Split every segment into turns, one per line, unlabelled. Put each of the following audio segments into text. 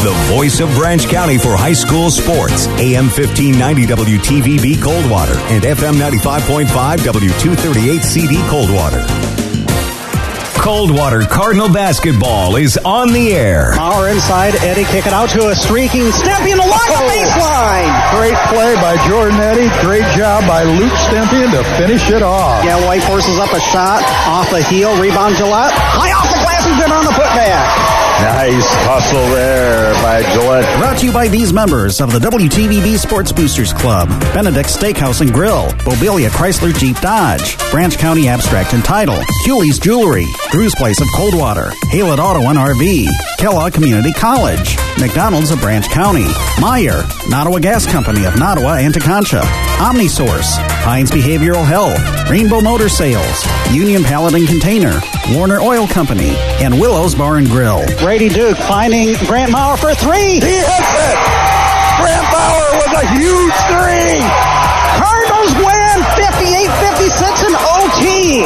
The voice of Branch County for high school sports. AM 1590 WTVB Coldwater and FM 95.5 W238 CD Coldwater. Coldwater Cardinal basketball is on the air.
Maurer inside. Eddy kick it out to a streaking Stempion along the baseline.
Great play by Jordan Eddy. Great job by Luke Stempion to finish it off.
Yeah, White forces up a shot off the heel. Rebound Gillette. High off the glass and good on the putback.
Nice hustle there by Gillette.
Brought to you by these members of the WTVB Sports Boosters Club. Benedict Steakhouse and Grill. Bobilia Chrysler Jeep Dodge. Branch County Abstract and Title. Hewley's Jewelry. Drew's Place of Coldwater. Haylett Auto and RV. Kellogg Community College. McDonald's of Branch County. Meyer. Nottawa Gas Company of Nottawa and Teconcha. OmniSource. Pines Behavioral Health. Rainbow Motor Sales. Union Pallet and Container. Warner Oil Company. And Willow's Bar and Grill. Brady Duke finding Grant Maurer for three.
He hits it. Grant Maurer with a huge three.
Cardinals win 58-56 in OT.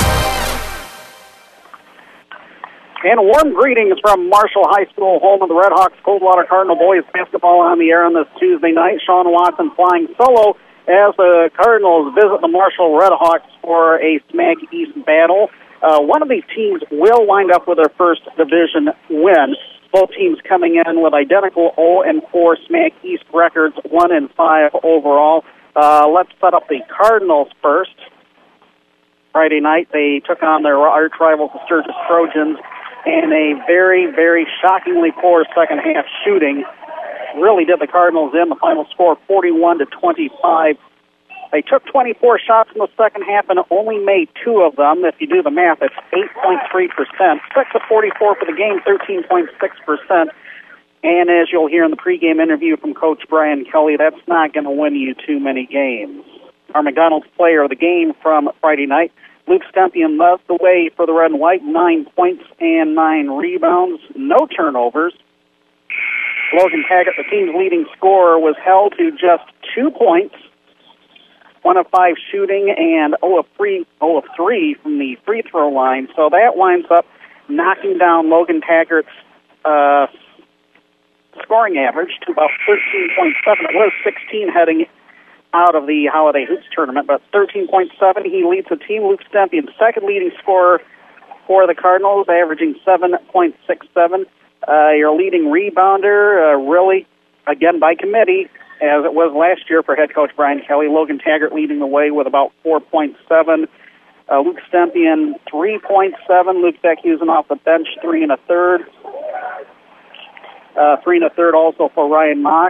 And warm greetings from Marshall High School, home of the Redhawks. Coldwater Cardinal boys basketball on the air on this Tuesday night. Sean Watson flying solo as the Cardinals visit the Marshall Redhawks for a SMAC East battle. One of these teams will wind up with their first division win. Both teams coming in with identical 0-4 SMAC East records, 1-5 overall. Let's set up the Cardinals first. Friday night, they took on their arch rivals, the Sturgis Trojans, in a very, very shockingly poor second-half shooting. Really did the Cardinals in. The final score, 41-25. They took 24 shots in the second half and only made 2 of them. If you do the math, it's 8.3%. 6 of 44 for the game, 13.6%. And as you'll hear in the pregame interview from Coach Brian Kelly, that's not going to win you too many games. Our McDonald's player of the game from Friday night, Luke Stempion, led the way for the Red and White, 9 points and 9 rebounds, no turnovers. Logan Taggart, the team's leading scorer, was held to just 2 points, 1 of 5 shooting, and 0 of 3 from the free throw line. So that winds up knocking down Logan Taggart's scoring average to about 13.7. It was 16 heading out of the Holiday Hoops tournament, but 13.7. He leads the team. Luke Stempion, second leading scorer for the Cardinals, averaging 7.67. Your leading rebounder, really, again, by committee, as it was last year for head coach Brian Kelly. Logan Taggart leading the way with about 4.7. Luke Stempion, 3.7. Luke Beckhusen off the bench, 3 1/3. 3 1/3 also for Ryan Mock.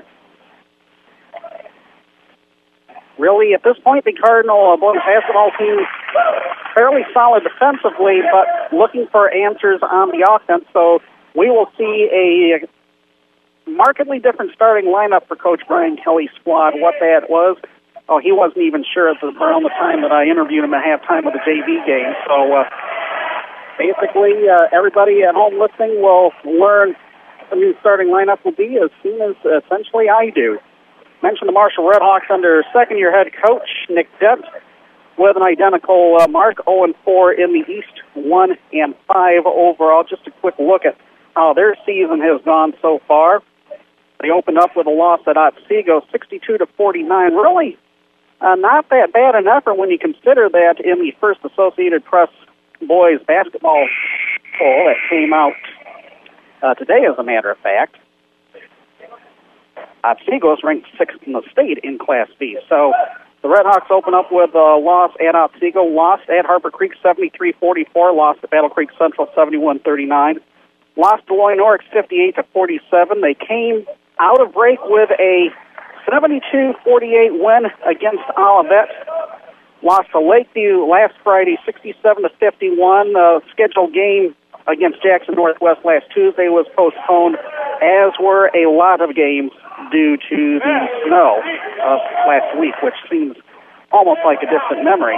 Really, at this point, the Cardinal boys basketball team fairly solid defensively, but looking for answers on the offense. So we will see a markedly different starting lineup for Coach Brian Kelly's squad. What that was, he wasn't even sure around the time that I interviewed him at halftime of the JV game. So basically, everybody at home listening will learn what the new starting lineup will be as soon as essentially I do. Mentioned the Marshall Redhawks under second-year head coach Nick Dent with an identical mark, 0-4 in the East, 1-5 overall. Just a quick look at how their season has gone so far. They opened up with a loss at Otsego, 62-49. Really not that bad an effort when you consider that in the first Associated Press boys basketball poll that came out today, as a matter of fact. Otsego is ranked 6th in the state in Class B. So the Redhawks open up with a loss at Otsego, lost at Harper Creek 73-44, lost at Battle Creek Central 71-39, lost to Loy Norix 58-47. They came out of break with a 72-48 win against Olivet. Lost to Lakeview last Friday 67-51. Scheduled game against Jackson Northwest last Tuesday was postponed, as were a lot of games due to the snow of last week, which seems almost like a distant memory.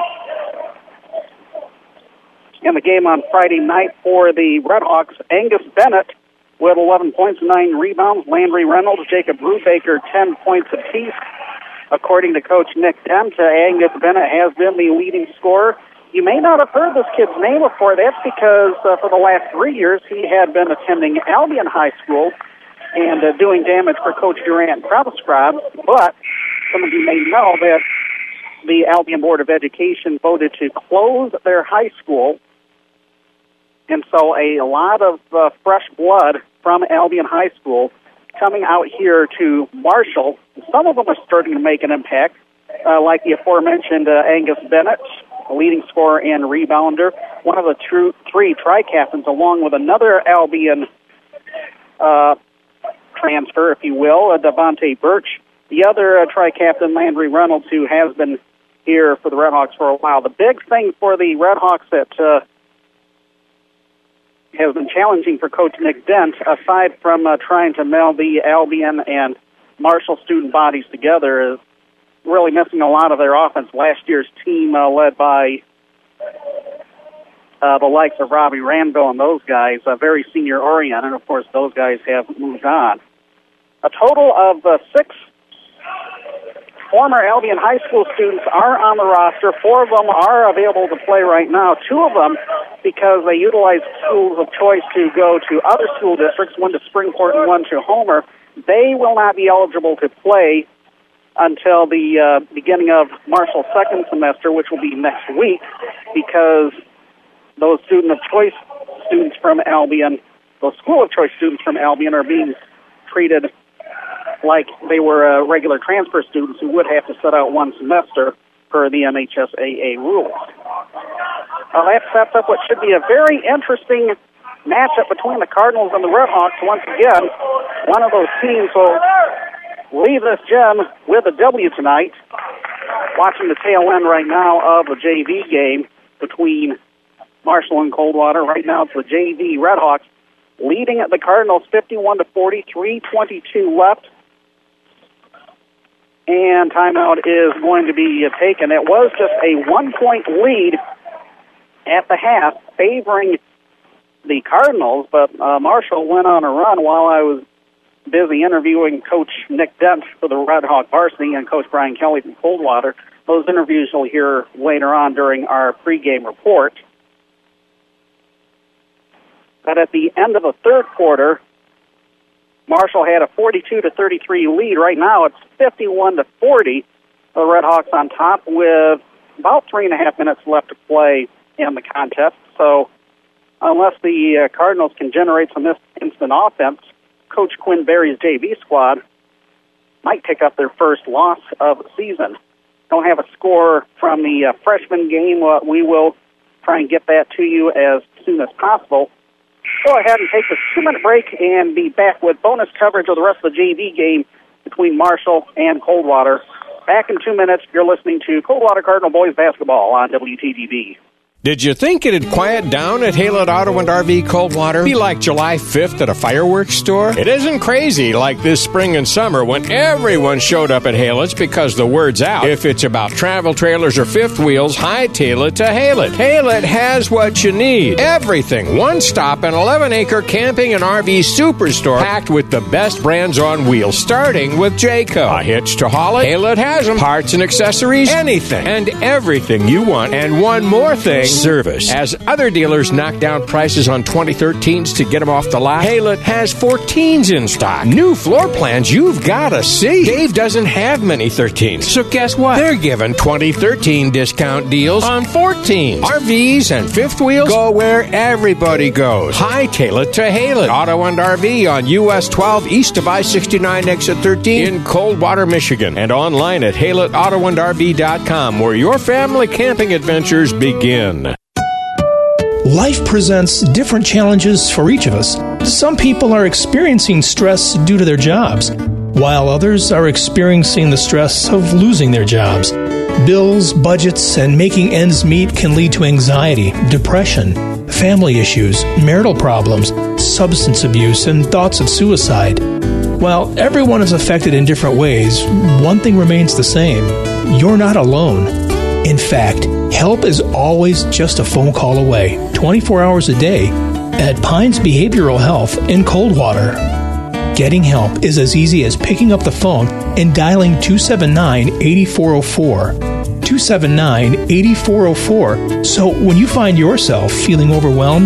In the game on Friday night for the Redhawks, Angus Bennett with 11 points and 9 rebounds. Landry Reynolds, Jacob Brubaker, 10 points apiece. According to Coach Nick Dent, Angus Bennett has been the leading scorer. You may not have heard this kid's name before. That's because for the last 3 years he had been attending Albion High School and doing damage for Coach Durant Kraus' squad. But some of you may know that the Albion Board of Education voted to close their high school, and so a lot of fresh blood from Albion High School coming out here to Marshall. Some of them are starting to make an impact, like the aforementioned Angus Bennett, a leading scorer and rebounder, one of the three tri-captains, along with another Albion transfer, if you will, Devontae Birch. The other tri-captain, Landry Reynolds, who has been here for the Redhawks for a while. The big thing for the Redhawks that has been challenging for Coach Nick Dent, aside from trying to meld the Albion and Marshall student bodies together, is really missing a lot of their offense. Last year's team, led by the likes of Robbie Randall and those guys, very senior-oriented, and of course those guys have moved on. A total of 6 former Albion High School students are on the roster. 4 of them are available to play right now. 2 of them, because they utilize schools of choice to go to other school districts, one to Springport and one to Homer, they will not be eligible to play until the beginning of Marshall's second semester, which will be next week, because those student of choice students from Albion, those school of choice students from Albion, are being treated like they were regular transfer students who would have to sit out one semester per the MHSAA rules. That sets up what should be a very interesting matchup between the Cardinals and the Redhawks. Once again, one of those teams will leave this gym with a W tonight. Watching the tail end right now of the JV game between Marshall and Coldwater. Right now it's the JV Redhawks leading at the Cardinals 51-40, 3:22 left. And timeout is going to be taken. It was just a 1-point lead at the half favoring the Cardinals, but Marshall went on a run while I was busy interviewing Coach Nick Dent for the Redhawk varsity and Coach Brian Kelly from Coldwater. Those interviews you'll hear later on during our pregame report. But at the end of the third quarter, Marshall had a 42-33 lead. Right now it's 51-40. The Redhawks on top with about 3.5 minutes left to play in the contest. So unless the Cardinals can generate some instant offense, Coach Quinn Berry's JV squad might pick up their first loss of the season. Don't have a score from the freshman game. We will try and get that to you as soon as possible. Go ahead and take this 2-minute break and be back with bonus coverage of the rest of the JV game between Marshall and Coldwater. Back in 2 minutes. You're listening to Coldwater Cardinal Boys Basketball on WTVB.
Did you think it'd quiet down at Haylett Auto and RV Coldwater? Be like July 5th at a fireworks store? It isn't crazy like this spring and summer when everyone showed up at Haylett's because the word's out. If it's about travel trailers or fifth wheels, hightail it to Haylett. Haylett has what you need. Everything. One stop, an 11-acre camping and RV superstore packed with the best brands on wheels, starting with Jayco. A hitch to haul it? Haylett has them. Parts and accessories, anything and everything you want. And one more thing. Service. As other dealers knock down prices on 2013s to get them off the lot, Haylett has 14s in stock. New floor plans you've got to see. Dave doesn't have many 13s, so guess what? They're giving 2013 discount deals on 14s. RVs and fifth wheels go where everybody goes. Hightail it to Haylett Auto and RV on US 12 east of I-69 exit 13 in Coldwater, Michigan, and online at HaylettAutoandRV.com, where your family camping adventures begin.
Life presents different challenges for each of us. Some people are experiencing stress due to their jobs, while others are experiencing the stress of losing their jobs. Bills, budgets, and making ends meet can lead to anxiety, depression, family issues, marital problems, substance abuse, and thoughts of suicide. While everyone is affected in different ways, one thing remains the same. You're not alone. In fact, help is always just a phone call away, 24 hours a day, at Pines Behavioral Health in Coldwater. Getting help is as easy as picking up the phone and dialing 279-8404. 279-8404. So when you find yourself feeling overwhelmed,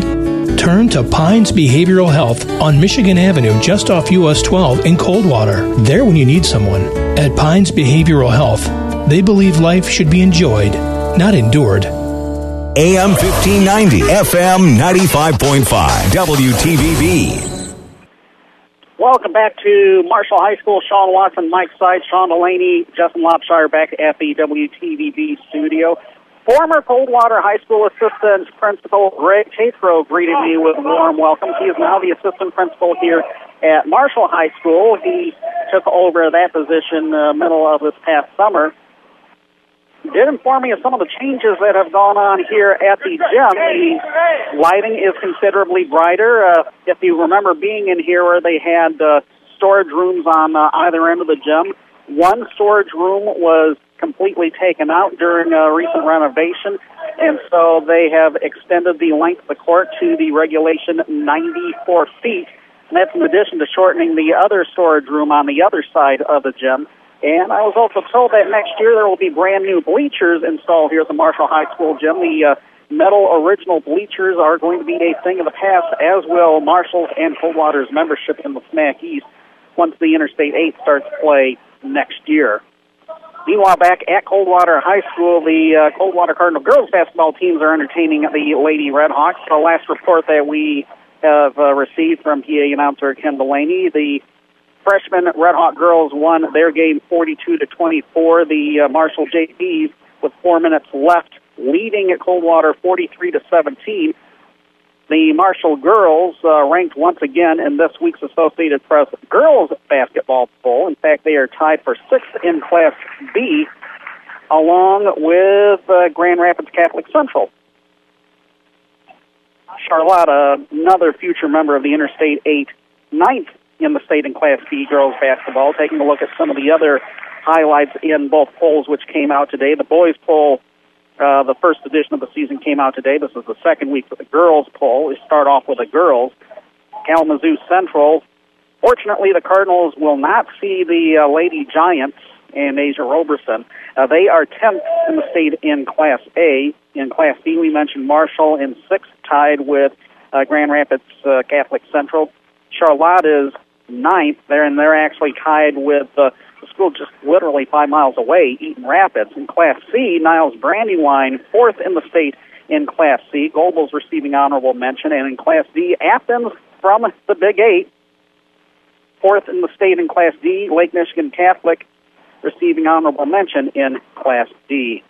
Turn to Pines Behavioral Health on Michigan Avenue, just off US 12 in Coldwater. There when you need someone. At Pines Behavioral Health, they believe life should be enjoyed, not endured.
AM 1590, FM 95.5, WTVB.
Welcome back to Marshall High School. Sean Watson, Mike Seitz, Sean Delaney, Justin Lopshire back at the WTVB studio. Former Coldwater High School Assistant Principal Greg Tatro greeted me with a warm welcome. He is now the assistant principal here at Marshall High School. He took over that position middle of this past summer. He did inform me of some of the changes that have gone on here at the gym. The lighting is considerably brighter. If you remember being in here where they had storage rooms on either end of the gym, one storage room was completely taken out during a recent renovation, and so they have extended the length of the court to the regulation 94 feet. And that's in addition to shortening the other storage room on the other side of the gym. And I was also told that next year there will be brand new bleachers installed here at the Marshall High School gym. The metal original bleachers are going to be a thing of the past, as will Marshall's and Coldwater's membership in the SMAC East once the Interstate 8 starts play next year. Meanwhile, back at Coldwater High School, the Coldwater Cardinal girls basketball teams are entertaining the Lady Redhawks. The last report that we have received from PA announcer Ken Delaney, the freshman Red Hawk girls won their game 42-24. The Marshall JVs, with 4 minutes left, leading at Coldwater 43-17. The Marshall girls ranked once again in this week's Associated Press girls basketball poll. In fact, they are tied for 6th in Class B, along with Grand Rapids Catholic Central. Charlotte, another future member of the Interstate 8, 9th in the state in Class B girls basketball. Taking a look at some of the other highlights in both polls which came out today. The boys poll, the first edition of the season, came out today. This is the second week for the girls poll. We start off with the girls. Kalamazoo Central. Fortunately, the Cardinals will not see the Lady Giants and Asia Roberson. They are 10th in the state in Class A. In Class B, we mentioned Marshall in 6th, tied with Grand Rapids Catholic Central. Charlotte is 9th there, and they're actually tied with the school just literally 5 miles away, Eaton Rapids. In Class C, Niles Brandywine, 4th in the state in Class C. Goebel's receiving honorable mention. And in Class D, Athens from the Big 8, 4th in the state in Class D. Lake Michigan Catholic receiving honorable mention in Class D.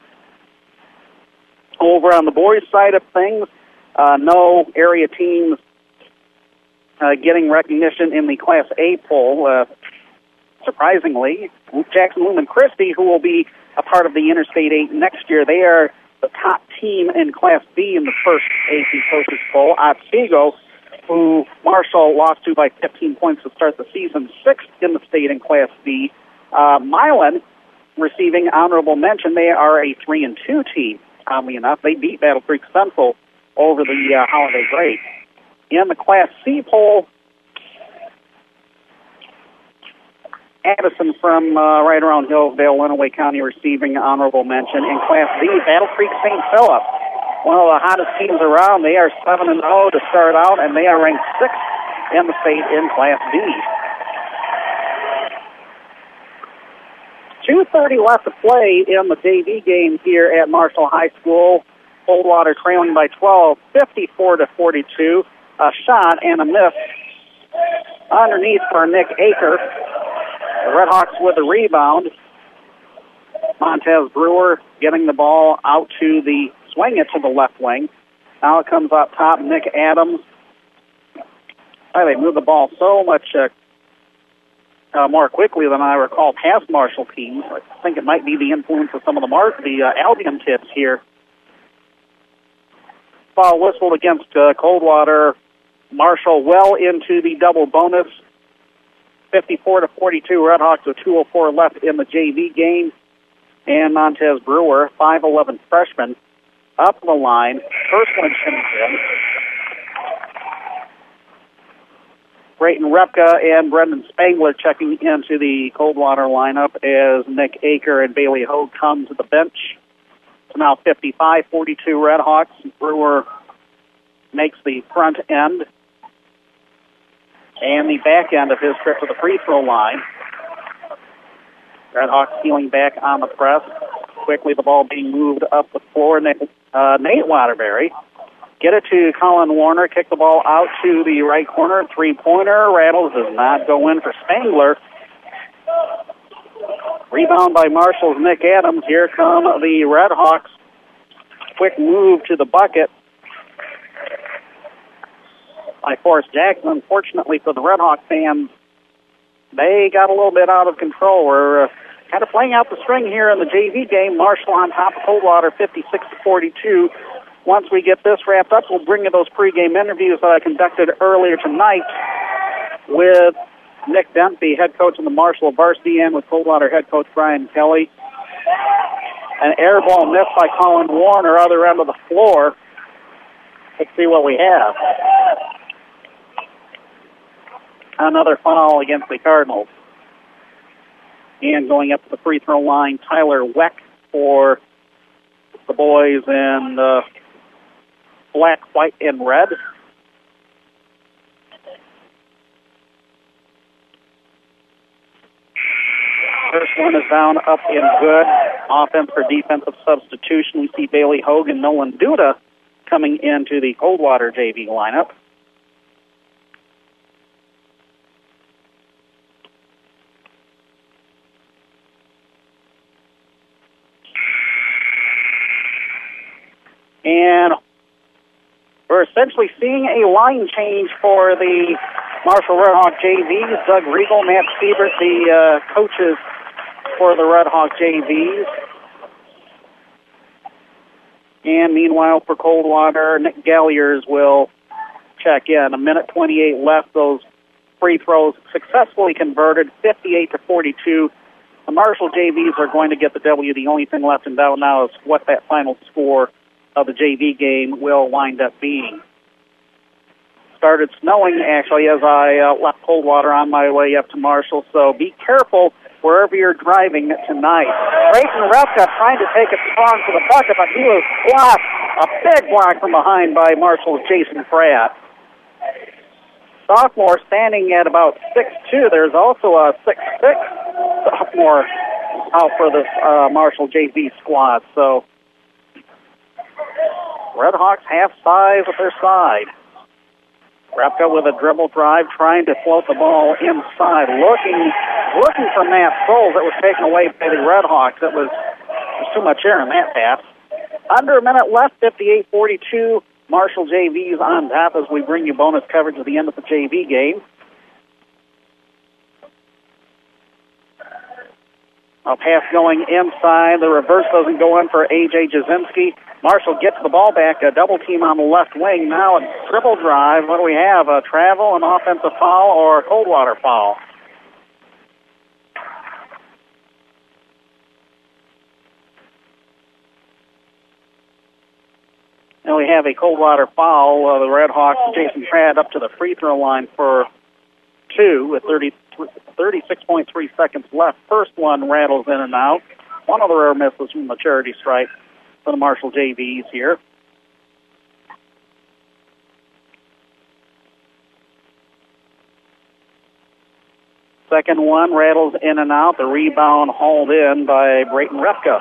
Over on the boys' side of things, no area teams getting recognition in the Class A poll. Surprisingly, Jackson Lumen Christi, who will be a part of the Interstate 8 next year, they are the top team in Class B in the first AC Coaches Poll. Otsego, who Marshall lost to by 15 points to start the season, 6th in the state in Class B. Milan receiving honorable mention. They are a 3-2 team. Oddly enough, they beat Battle Creek Central over the holiday break. In the Class C poll, Addison from right around Hillsdale, Lenawee County, receiving honorable mention. In Class D, Battle Creek St. Philip, one of the hottest teams around. They are 7-0 to start out, and they are ranked 6th in the state in Class D. 2:30 left to play in the JV game here at Marshall High School. Coldwater trailing by 12, 54-42. A shot and a miss underneath for Nick Aker. The Redhawks with the rebound. Montez Brewer getting the ball out to the swing it to the left wing. Now it comes up top. Nick Adams. They move the ball so much more quickly than I recall past Marshall teams. I think it might be the influence of some of the Albion tips here. Foul whistled against Coldwater. Marshall well into the double bonus. 54-42. Redhawks with 2:04 left in the JV game. And Montez Brewer, 5'11" freshman, up the line. First one comes in. Brayton Repka and Brendan Spangler checking into the Coldwater lineup as Nick Aker and Bailey Hogue come to the bench. It's now 55-42 Redhawks. Brewer makes the front end and the back end of his trip to the free throw line. Redhawks peeling back on the press. Quickly the ball being moved up the floor. Nate Waterbury. Get it to Colin Warner. Kick the ball out to the right corner. Three-pointer. Rattles does not go in for Spangler. Rebound by Marshall's Nick Adams. Here come the Redhawks. Quick move to the bucket by Forrest Jackson. Unfortunately for the Redhawk fans, they got a little bit out of control. We're kind of playing out the string here in the JV game. Marshall on top of Coldwater, 56-42. Once we get this wrapped up, we'll bring you those pregame interviews that I conducted earlier tonight with Nick Dent, the head coach of the Marshall varsity, and with Coldwater head coach Brian Kelly. An air ball missed by Colin Warner, other end of the floor. Let's see what we have. Another foul against the Cardinals. And going up to the free throw line, Tyler Weck for the boys in black, white, and red. First one is down, up, and good. Offense for defensive substitution. We see Bailey Hogue and Nolan Duda coming into the Coldwater JV lineup. And we're essentially seeing a line change for the Marshall Redhawk JVs. Doug Riegel, Matt Siebert, the coaches for the Redhawk JVs. And meanwhile, for Coldwater, Nick Galliers will check in. 1:28 left. Those free throws successfully converted, 58-42. The Marshall JVs are going to get the W. The only thing left in doubt now is what that final score of the JV game will wind up being. Started snowing, actually, as I left Coldwater on my way up to Marshall, so be careful wherever you're driving tonight. Brayton Repka trying to take it strong for the bucket, but he was blocked, a big block from behind by Marshall's Jason Pratt. Sophomore standing at about 6'2". There's also a 6'6" sophomore out for this Marshall JV squad, so Redhawks half size at their side. Repka with a dribble drive, trying to float the ball inside, looking for Matt Scholes. It was taken away by the Redhawks. It was too much air in that pass. Under a minute left, 58-42. Marshall JV's on top as we bring you bonus coverage at the end of the JV game. A pass going inside. The reverse doesn't go in for A.J. Jasinski. Marshall gets the ball back, a double team on the left wing. Now a dribble drive. What do we have? A travel, an offensive foul, or a Coldwater foul? And we have a Coldwater foul. The Redhawks, Jason Pratt, up to the free throw line for two with 36.3 seconds left. First one rattles in and out. One of the rare misses from the charity stripe for the Marshall JVs here. Second one rattles in and out. The rebound hauled in by Brayton Repka.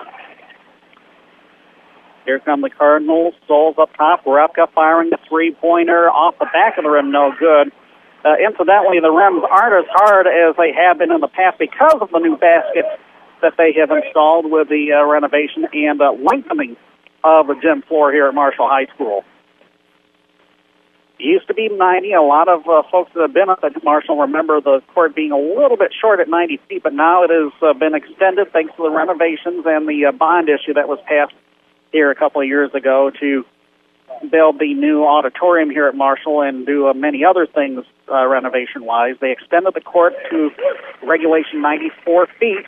Here come the Cardinals. Souls up top. Repka firing the three-pointer off the back of the rim. No good. Incidentally, the rims aren't as hard as they have been in the past because of the new baskets that they have installed with the renovation and lengthening of the gym floor here at Marshall High School. It used to be 90. A lot of folks that have been up at Marshall remember the court being a little bit short at 90 feet, but now it has been extended thanks to the renovations and the bond issue that was passed here a couple of years ago to build the new auditorium here at Marshall and do many other things renovation-wise. They extended the court to regulation 94 feet.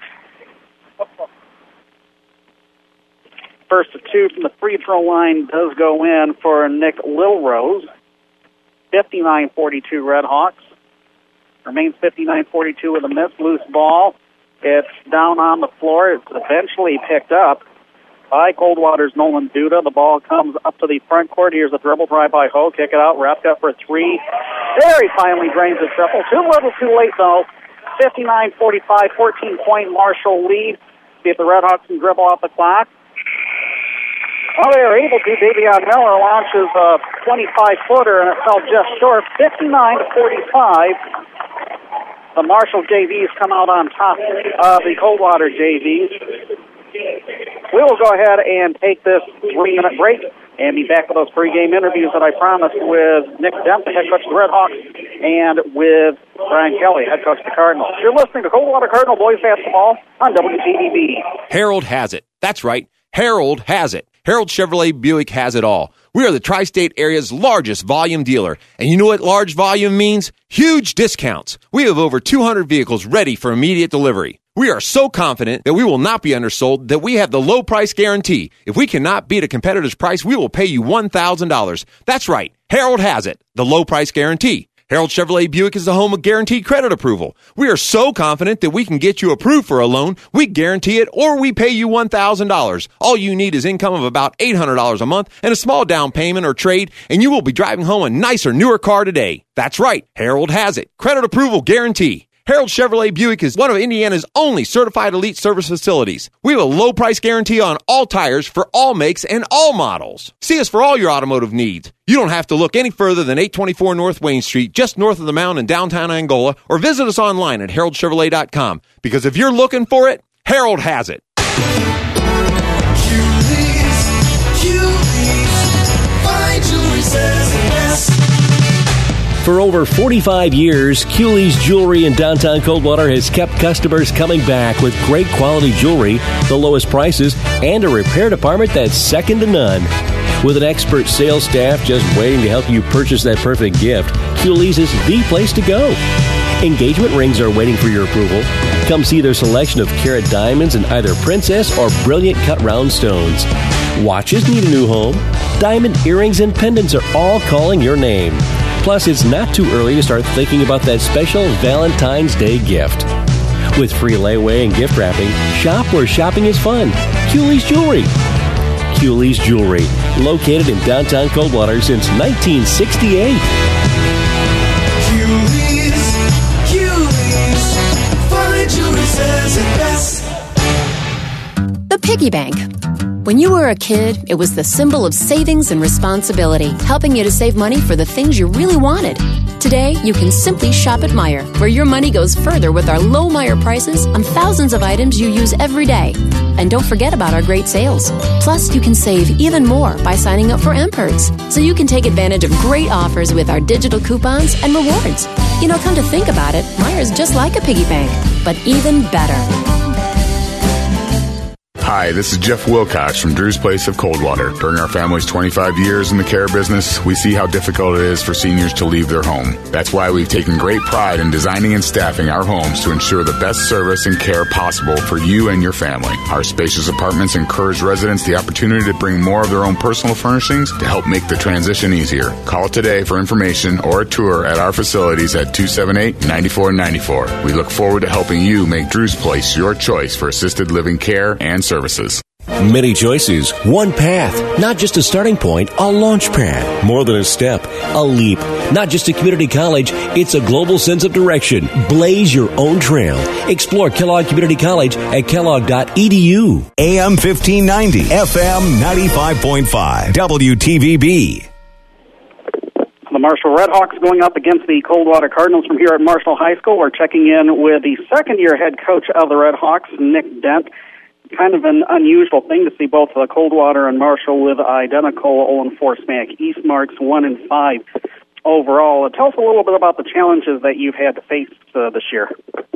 First to two from the free throw line does go in for Nick Lilrose. 59-42 Redhawks. Remains 59-42 with a missed loose ball. It's down on the floor. It's eventually picked up by Coldwater's Nolan Duda. The ball comes up to the front court. Here's a dribble drive by Ho. Kick it out. Wrapped up for three. Very finally drains the triple. Too little, too late, though. 59-45, 14-point Marshall lead. See if the Redhawks can dribble off the clock. Well, they are able to. Davion Miller launches a 25-footer, and it fell just short, 59-45. The Marshall JVs come out on top of the Coldwater JVs. We will go ahead and take this 3-minute break and be back with those pregame interviews that I promised with Nick Dent, the head coach of the Redhawks, and with Brian Kelly, head coach of the Cardinals. You're listening to Coldwater Cardinal Boys Basketball on WTVB.
Harold has it. That's right. Harold has it. Harold Chevrolet Buick has it all. We are the tri-state area's largest volume dealer. And you know what large volume means? Huge discounts. We have over 200 vehicles ready for immediate delivery. We are so confident that we will not be undersold that we have the low price guarantee. If we cannot beat a competitor's price, we will pay you $1,000. That's right. Harold has it. The low price guarantee. Harold Chevrolet Buick is the home of guaranteed credit approval. We are so confident that we can get you approved for a loan, we guarantee it, or we pay you $1,000. All you need is income of about $800 a month and a small down payment or trade, and you will be driving home a nicer, newer car today. That's right. Harold has it. Credit approval guarantee. Harold Chevrolet Buick is one of Indiana's only certified elite service facilities. We have a low price guarantee on all tires for all makes and all models. See us for all your automotive needs. You don't have to look any further than 824 North Wayne Street, just north of the mountain in downtown Angola, or visit us online at haroldchevrolet.com. Because if you're looking for it, Harold has it.
For over 45 years, Cooley's Jewelry in downtown Coldwater has kept customers coming back with great quality jewelry, the lowest prices, and a repair department that's second to none. With an expert sales staff just waiting to help you purchase that perfect gift, Cooley's is the place to go. Engagement rings are waiting for your approval. Come see their selection of carat diamonds in either princess or brilliant cut round stones. Watches need a new home. Diamond earrings and pendants are all calling your name. Plus, it's not too early to start thinking about that special Valentine's Day gift. With free layaway and gift wrapping, shop where shopping is fun. Cooley's Jewelry. Cooley's Jewelry, located in downtown Coldwater since 1968.
Cooley's, fine jewelry says it best.
The piggy bank. When you were a kid, it was the symbol of savings and responsibility, helping you to save money for the things you really wanted. Today, you can simply shop at Meijer, where your money goes further with our low Meijer prices on thousands of items you use every day. And don't forget about our great sales. Plus, you can save even more by signing up for M-Perks, so you can take advantage of great offers with our digital coupons and rewards. You know, come to think about it, Meijer's just like a piggy bank, but even better.
Hi, this is Jeff Wilcox from Drew's Place of Coldwater. During our family's 25 years in the care business, we see how difficult it is for seniors to leave their home. That's why we've taken great pride in designing and staffing our homes to ensure the best service and care possible for you and your family. Our spacious apartments encourage residents the opportunity to bring more of their own personal furnishings to help make the transition easier. Call today for information or a tour at our facilities at 278-9494. We look forward to helping you make Drew's Place your choice for assisted living care and services.
Many choices, one path, not just a starting point, a launch pad. More than a step, a leap. Not just a community college, it's a global sense of direction. Blaze your own trail. Explore Kellogg Community College at kellogg.edu.
AM 1590, FM 95.5, WTVB.
The Marshall Redhawks going up against the Coldwater Cardinals from here at Marshall High School. We're checking in with the second-year head coach of the Redhawks, Nick Dent. Kind of an unusual thing to see both Coldwater and Marshall with identical 0-4 SMAC East marks, 1-5 overall. Tell us a little bit about the challenges that you've had to face this year.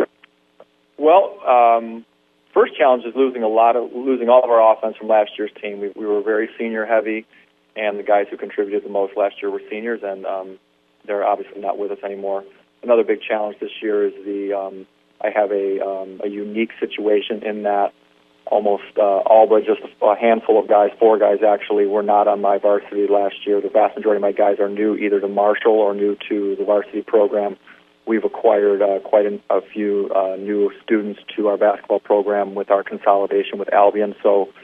Well, first challenge is losing all of our offense from last year's team. We were very senior heavy, and the guys who contributed the most last year were seniors, and they're obviously not with us anymore. Another big challenge this year is I have a unique situation in that almost all but just a handful of guys, 4 guys actually, were not on my varsity last year. The vast majority of my guys are new either to Marshall or new to the varsity program. We've acquired quite a few new students to our basketball program with our consolidation with Albion. So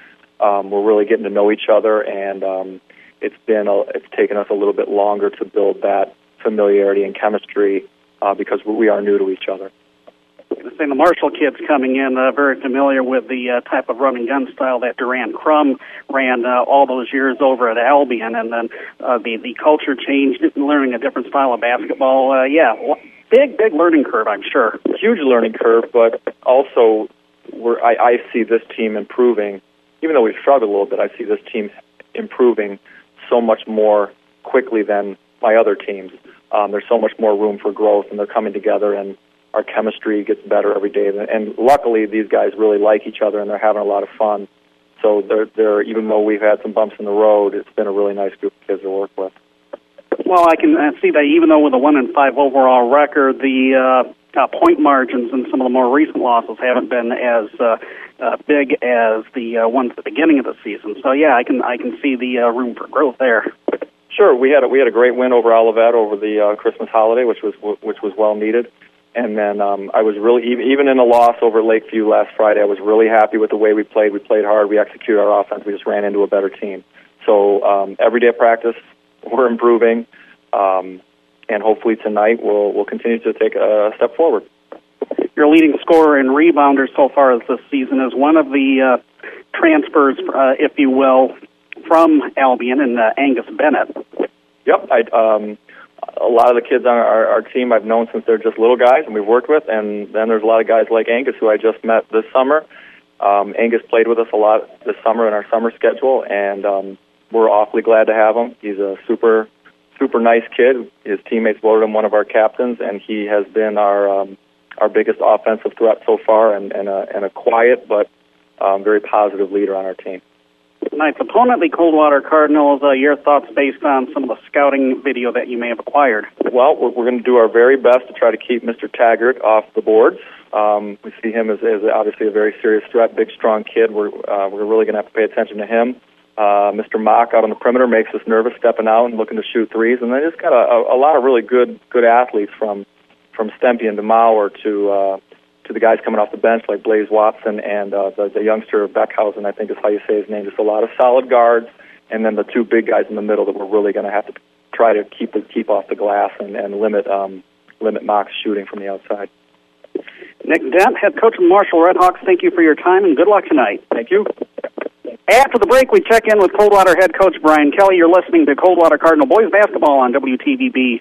we're really getting to know each other, and it's taken us a little bit longer to build that familiarity and chemistry because we are new to each other.
The Marshall kids coming in very familiar with the type of run and gun style that Durant Crum ran all those years over at Albion, and then the culture changed, learning a different style of basketball. Big learning curve, I'm sure.
Huge learning curve, but also I see this team improving. Even though we've struggled a little bit, I see this team improving so much more quickly than my other teams. There's so much more room for growth, and they're coming together, and our chemistry gets better every day. And luckily, these guys really like each other, and they're having a lot of fun. So they're even though we've had some bumps in the road, it's been a really nice group of kids to work with.
Well, I can see that even though with a 1-5 overall record, the point margins in some of the more recent losses haven't been as big as the ones at the beginning of the season. So yeah, I can see the room for growth there.
Sure, we had a great win over Olivet over the Christmas holiday, which was well needed. And then I was really, even in the loss over Lakeview last Friday, I was really happy with the way we played. We played hard. We executed our offense. We just ran into a better team. So every day of practice, we're improving. And hopefully tonight we'll continue to take a step forward.
Your leading scorer and rebounder so far this season is one of the transfers, if you will, from Albion, and Angus Bennett.
Yep. A lot of the kids on our team I've known since they're just little guys, and we've worked with. And then there's a lot of guys like Angus, who I just met this summer. Angus played with us a lot this summer in our summer schedule, and we're awfully glad to have him. He's a super nice kid. His teammates voted him one of our captains, and he has been our biggest offensive threat so far, and a quiet but very positive leader on our team.
Tonight's opponent, the Coldwater Cardinals. Your thoughts based on some of the scouting video that you may have acquired?
Well, we're going to do our very best to try to keep Mr. Taggart off the boards. We see him as obviously a very serious threat, big, strong kid. We're really going to have to pay attention to him. Mr. Mock out on the perimeter makes us nervous stepping out and looking to shoot threes. And they just got a lot of really good athletes from Stempian to Maurer to the guys coming off the bench like Blaze Watson and the youngster Beckhausen, I think is how you say his name. Just a lot of solid guards, and then the two big guys in the middle that we're really going to have to try to keep off the glass and limit Mock's shooting from the outside.
Nick Dent, head coach of the Marshall Redhawks, thank you for your time and good luck tonight.
Thank you.
After the break, we check in with Coldwater head coach Brian Kelly. You're listening to Coldwater Cardinal Boys Basketball on WTVB.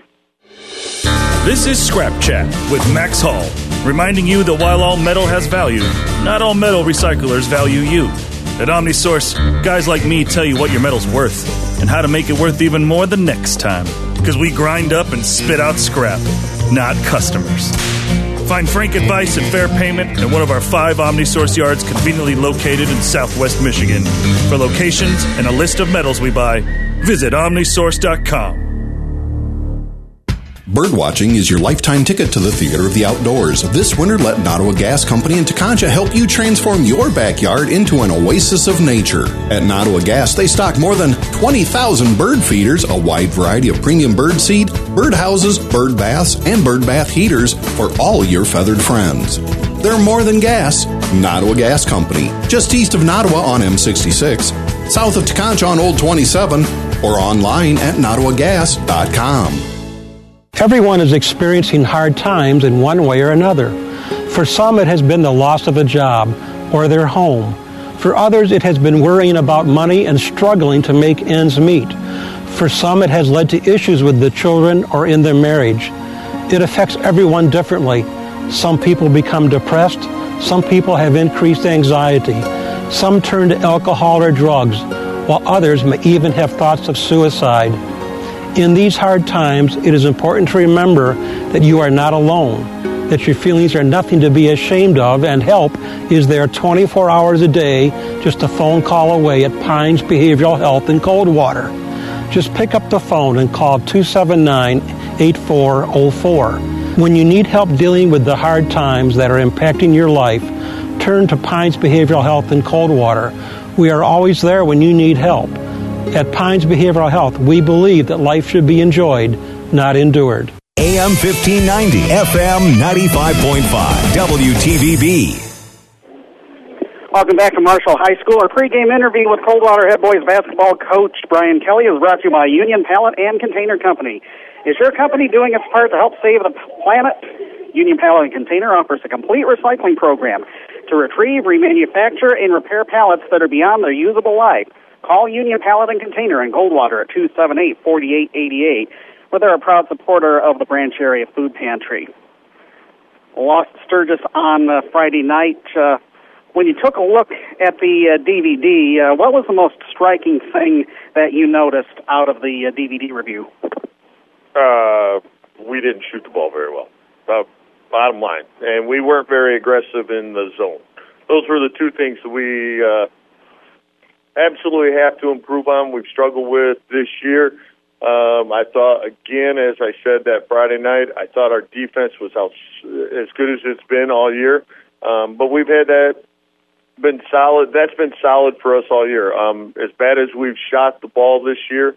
This is Scrap Chat with Max Hall, reminding you that while all metal has value, not all metal recyclers value you. At OmniSource, guys like me tell you what your metal's worth and how to make it worth even more the next time. Because we grind up and spit out scrap, not customers. Find frank advice and fair payment at one of our 5 OmniSource yards conveniently located in Southwest Michigan. For locations and a list of metals we buy, visit OmniSource.com.
Birdwatching is your lifetime ticket to the theater of the outdoors. This winter, let Nottawa Gas Company in Tekonsha help you transform your backyard into an oasis of nature. At Nottawa Gas, they stock more than 20,000 bird feeders, a wide variety of premium bird seed, bird houses, bird baths, and bird bath heaters for all your feathered friends. They're more than gas. Nottawa Gas Company, just east of Nottawa on M66, south of Tekonsha on Old 27, or online at nottawagas.com.
Everyone is experiencing hard times in one way or another. For some, it has been the loss of a job or their home. For others, it has been worrying about money and struggling to make ends meet. For some, it has led to issues with the children or in their marriage. It affects everyone differently. Some people become depressed. Some people have increased anxiety. Some turn to alcohol or drugs, while others may even have thoughts of suicide. In these hard times, it is important to remember that you are not alone, that your feelings are nothing to be ashamed of, and help is there 24 hours a day, just a phone call away at Pines Behavioral Health in Coldwater. Just pick up the phone and call 279-8404. When you need help dealing with the hard times that are impacting your life, turn to Pines Behavioral Health in Coldwater. We are always there when you need help. At Pines Behavioral Health, we believe that life should be enjoyed, not endured.
AM 1590, FM 95.5, WTVB.
Welcome back to Marshall High School. Our pregame interview with Coldwater head boys basketball coach Brian Kelly is brought to you by Union Pallet and Container Company. Is your company doing its part to help save the planet? Union Pallet and Container offers a complete recycling program to retrieve, remanufacture, and repair pallets that are beyond their usable life. Call Union Pallet and Container in Coldwater at 278-4888, where they're a proud supporter of the Branch Area Food Pantry. Lost Sturgis on Friday night. When you took a look at the DVD, what was the most striking thing that you noticed out of the DVD review?
We didn't shoot the ball very well, bottom line. And we weren't very aggressive in the zone. Those were the two things that we absolutely have to improve on. We've struggled with this year. I thought, again, as I said that Friday night, I thought our defense was as good as it's been all year. But we've had that been solid. That's been solid for us all year. As bad as we've shot the ball this year,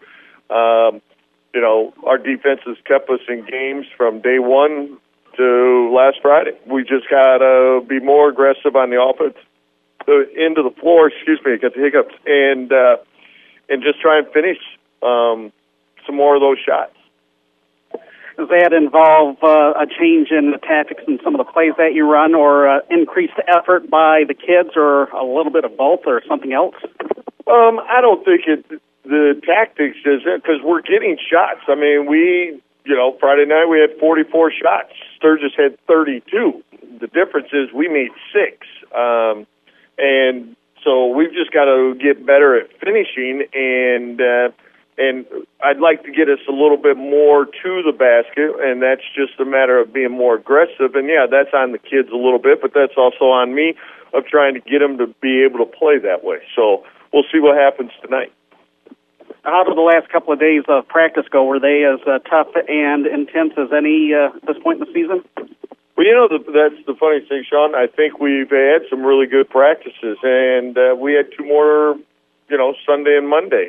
our defense has kept us in games from day one to last Friday. We just got to be more aggressive on the offense, into the floor. Excuse me, I got the hiccups, and just try and finish some more of those shots.
Does that involve a change in the tactics and some of the plays that you run, or increased effort by the kids, or a little bit of both, or something else?
I don't think the tactics is it, because we're getting shots. I mean, Friday night we had 44 shots. Sturgis had 32. The difference is we made 6. And so we've just got to get better at finishing, and I'd like to get us a little bit more to the basket, and that's just a matter of being more aggressive. And, yeah, that's on the kids a little bit, but that's also on me of trying to get them to be able to play that way. So we'll see what happens tonight.
How did the last couple of days of practice go? Were they as tough and intense as any at this point in the season?
Well, that's the funny thing, Sean. I think we've had some really good practices, and we had 2 more, Sunday and Monday.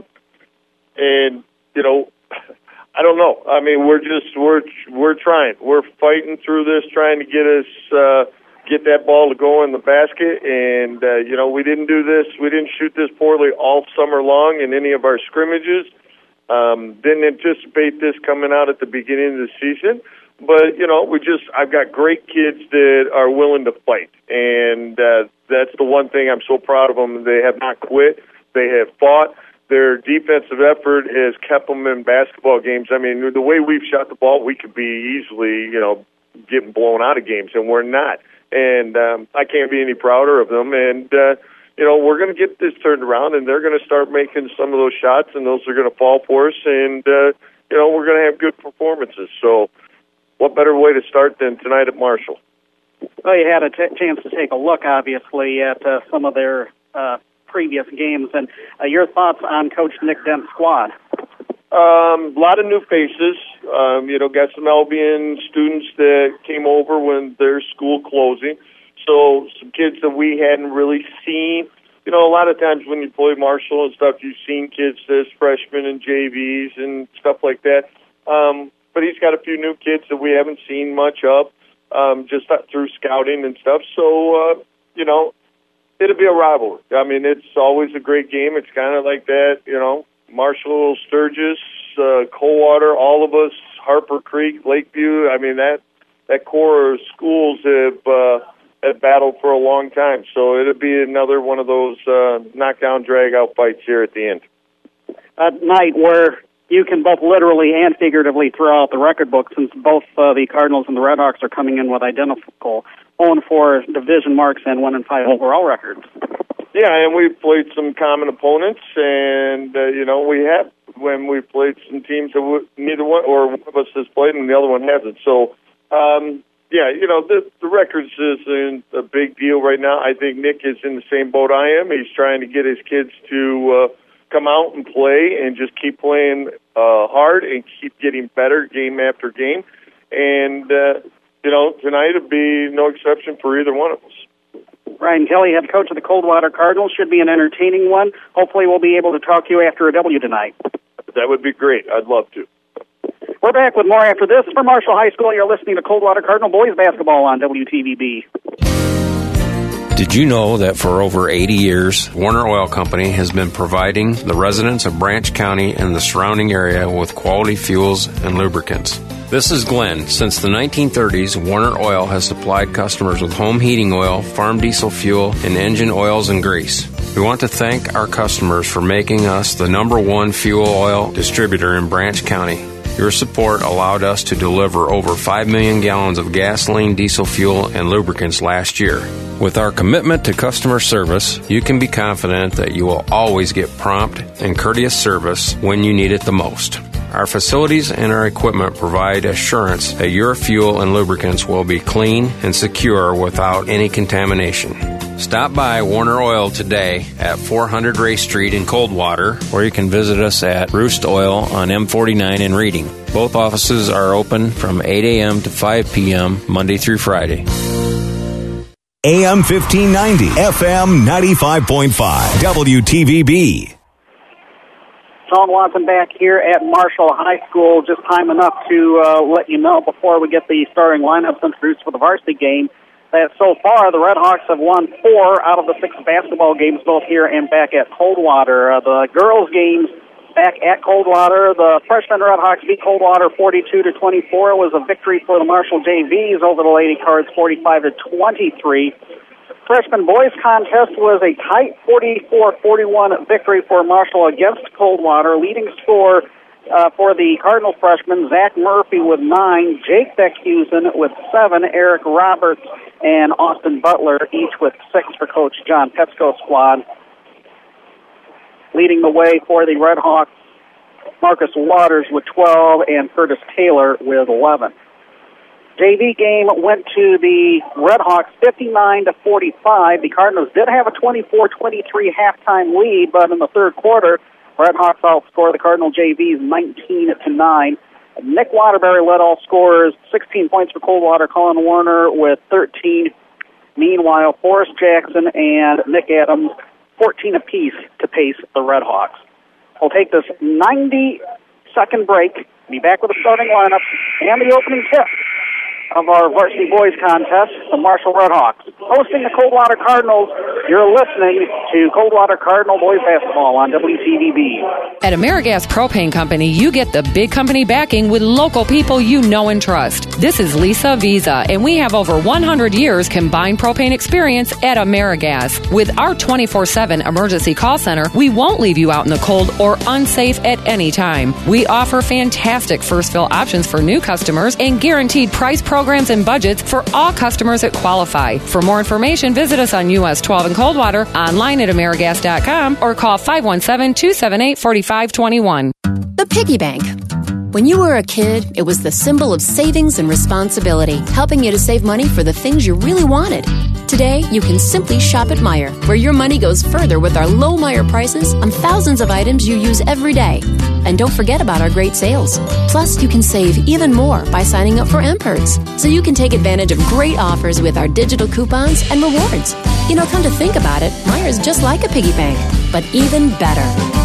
I don't know. I mean, we're trying. We're fighting through this, trying to get that ball to go in the basket. And, we didn't do this. We didn't shoot this poorly all summer long in any of our scrimmages. Didn't anticipate this coming out at the beginning of the season. But, I've got great kids that are willing to fight. And that's the one thing I'm so proud of them. They have not quit. They have fought. Their defensive effort has kept them in basketball games. I mean, the way we've shot the ball, we could be easily, getting blown out of games, and we're not. And I can't be any prouder of them. And, we're going to get this turned around, and they're going to start making some of those shots, and those are going to fall for us. And, we're going to have good performances. So what better way to start than tonight at Marshall?
Well, you had a chance to take a look, obviously, at some of their previous games, and your thoughts on Coach Nick Dent's squad?
A lot of new faces. Got some Albion students that came over when their school closing. So some kids that we hadn't really seen. A lot of times when you play Marshall and stuff, you've seen kids as freshmen and JVs and stuff like that. But he's got a few new kids that we haven't seen much of, just through scouting and stuff. So, it'll be a rivalry. I mean, it's always a great game. It's kind of like that, Marshall, Sturgis, Coldwater, all of us, Harper Creek, Lakeview. I mean, that core of schools have battled for a long time. So it'll be another one of those knockdown, drag-out fights here at the end.
A night where you can both literally and figuratively throw out the record book, since both the Cardinals and the Redhawks are coming in with identical 0-4 division marks and 1-5 overall records.
Yeah, and we've played some common opponents, and we have when we've played some teams that neither one or one of us has played, and the other one hasn't. So, the records isn't a big deal right now. I think Nick is in the same boat I am. He's trying to get his kids to come out and play and just keep playing hard and keep getting better game after game. And tonight will be no exception for either one of us.
Brian Kelly, head coach of the Coldwater Cardinals. Should be an entertaining one. Hopefully we'll be able to talk to you after a W tonight.
That would be great. I'd love to.
We're back with more after this. From Marshall High School, you're listening to Coldwater Cardinal Boys Basketball on WTVB.
Did you know that for over 80 years, Warner Oil Company has been providing the residents of Branch County and the surrounding area with quality fuels and lubricants? This is Glenn. Since the 1930s, Warner Oil has supplied customers with home heating oil, farm diesel fuel, and engine oils and grease. We want to thank our customers for making us the #1 fuel oil distributor in Branch County. Your support allowed us to deliver over 5 million gallons of gasoline, diesel fuel, and lubricants last year. With our commitment to customer service, you can be confident that you will always get prompt and courteous service when you need it the most. Our facilities and our equipment provide assurance that your fuel and lubricants will be clean and secure without any contamination. Stop by Warner Oil today at 400 Ray Street in Coldwater, or you can visit us at Roost Oil on M49 in Reading. Both offices are open from 8 a.m. to 5 p.m. Monday through Friday.
AM 1590, FM 95.5, WTVB.
Sean Watson back here at Marshall High School. Just time enough to let you know before we get the starting lineups introduced for the varsity game that so far the Red Hawks have won 4 out of the 6 basketball games, both here and back at Coldwater. The girls' games back at Coldwater, the freshman Red Hawks beat Coldwater 42-24. It was a victory for the Marshall JVs over the Lady Cards 45-23. Freshman boys contest was a tight 44-41 victory for Marshall against Coldwater. Leading scorer for the Cardinal freshmen, Zach Murphy with 9, Jake Beckhusen with 7, Eric Roberts and Austin Butler each with 6 for Coach John Petsko's squad. Leading the way for the Red Hawks, Marcus Waters with 12 and Curtis Taylor with 11. JV game went to the Red Hawks 59-45. The Cardinals did have a 24-23 halftime lead, but in the third quarter, Red Hawks outscored the Cardinal JVs 19-9. Nick Waterbury led all scorers, 16 points for Coldwater, Colin Warner with 13. Meanwhile, Forrest Jackson and Nick Adams, 14 apiece to pace the Red Hawks. We'll take this 90-second break, be back with the starting lineup and the opening tip of our varsity boys contest, the Marshall Red Hawks. Hosting the Coldwater Cardinals, you're listening to Coldwater Cardinal Boys Basketball on WTVB.
At AmeriGas Propane Company, you get the big company backing with local people you know and trust. This is Lisa Visa, and we have over 100 years combined propane experience at AmeriGas. With our 24/7 emergency call center, we won't leave you out in the cold or unsafe at any time. We offer fantastic first fill options for new customers and guaranteed price programs and budgets for all customers that qualify. For more information, visit us on US 12 in Coldwater, online at AmeriGas.com, or call 517-278-4521.
The piggy bank. When you were a kid, it was the symbol of savings and responsibility, helping you to save money for the things you really wanted. Today, you can simply shop at Meijer, where your money goes further with our low Meijer prices on thousands of items you use every day. And don't forget about our great sales. Plus, you can save even more by signing up for M-Perks, so you can take advantage of great offers with our digital coupons and rewards. You know, come to think about it, Meijer is just like a piggy bank, but even better.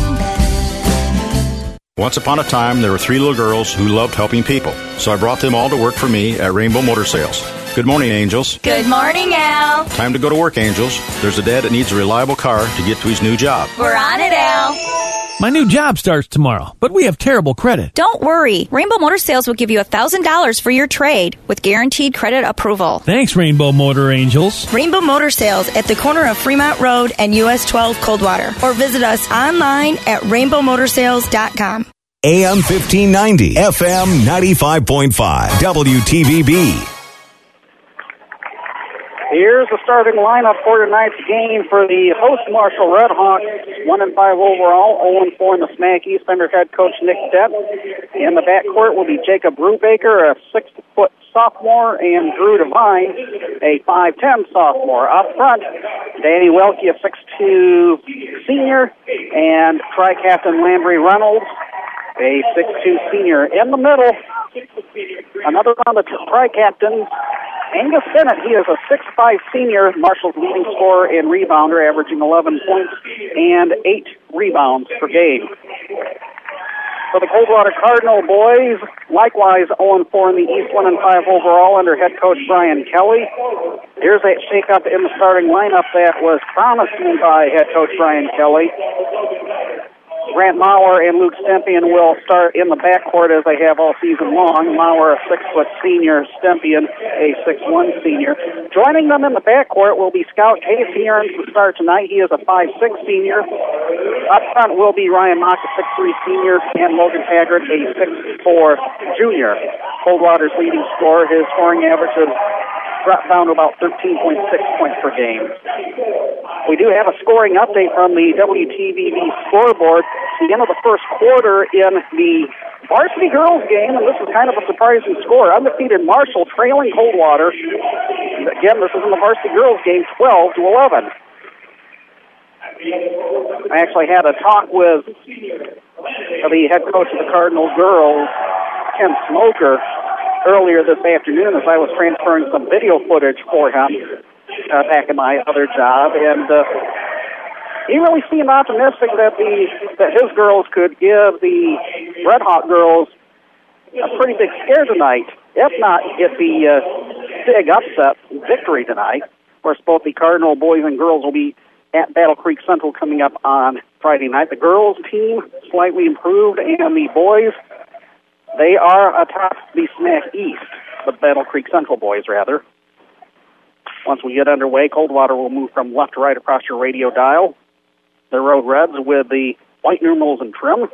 Once upon a time, there were 3 little girls who loved helping people, so I brought them all to work for me at Rainbow Motor Sales. Good morning, Angels.
Good morning, Al.
Time to go to work, Angels. There's a dad that needs a reliable car to get to his new job.
We're on it, Al.
My new job starts tomorrow, but we have terrible credit.
Don't worry. Rainbow Motor Sales will give you $1,000 for your trade with guaranteed credit approval.
Thanks, Rainbow Motor Angels.
Rainbow Motor Sales at the corner of Fremont Road and US 12 Coldwater. Or visit us online at rainbowmotorsales.com.
AM 1590, FM 95.5, WTVB.
Here's the starting lineup for tonight's game for the host Marshall Red Hawks. 1-5 overall, 0-4 in the Smack East under head coach Nick Dett. In the backcourt will be Jacob Brubaker, a 6-foot sophomore, and Drew Devine, a 5'10 sophomore. Up front, Danny Welke, a 6'2 senior, and tri-captain Landry Reynolds, a 6'2 senior. In the middle, another on the tri-captains, Angus Bennett. He is a 6'5 senior, Marshall's leading scorer and rebounder, averaging 11 points and 8 rebounds per game. For the Coldwater Cardinal boys, likewise 0-4 in the East, 1-5 overall under head coach Brian Kelly. Here's a shake-up in the starting lineup that was promised by head coach Brian Kelly. Grant Maurer and Luke Stempian will start in the backcourt as they have all season long. Maurer, a 6-foot senior, Stempian, a 6'1 senior. Joining them in the backcourt will be Scout Case. He earns the start tonight. He is a 5'6 senior. Up front will be Ryan Mock, a 6'3 senior, and Logan Taggart, a 6'4 junior. Coldwater's leading scorer, his scoring average is dropped down to about 13.6 points per game. We do have a scoring update from the WTVB scoreboard. The end of the first quarter in the varsity girls game, and this is kind of a surprising score. Undefeated Marshall trailing Coldwater. Again, this is in the varsity girls game, 12-11. I actually had a talk with the head coach of the Cardinal girls, Ken Smoker, earlier this afternoon as I was transferring some video footage for him back in my other job, and he really seemed optimistic that his girls could give the Red Hawk girls a pretty big scare tonight, if not get the big upset victory tonight. Of course, both the Cardinal boys and girls will be at Battle Creek Central coming up on Friday night. The girls team slightly improved, and the boys, they are atop the SMAC East, the Battle Creek Central boys, rather. Once we get underway, Coldwater will move from left to right across your radio dial. The Road Reds with the white numerals and trim.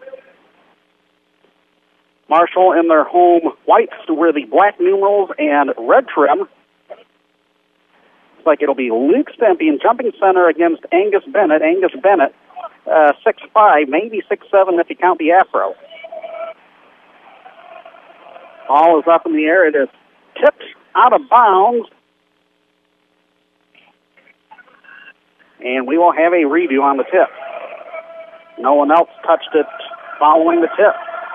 Marshall in their home whites with the black numerals and red trim. Looks like it'll be Luke Stempian jumping center against Angus Bennett. Angus Bennett, 6'5", maybe 6'7" if you count the afro. Ball is up in the air. It is tipped out of bounds. And we will have a redo on the tip. No one else touched it following the tip.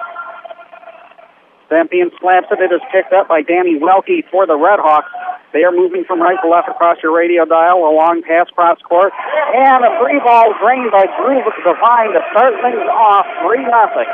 Stempian slaps it. It is picked up by Danny Welke for the Red Hawks. They are moving from right to left across your radio dial. A long pass cross court. And a free ball drained by Drew Devine to start things off 3-0.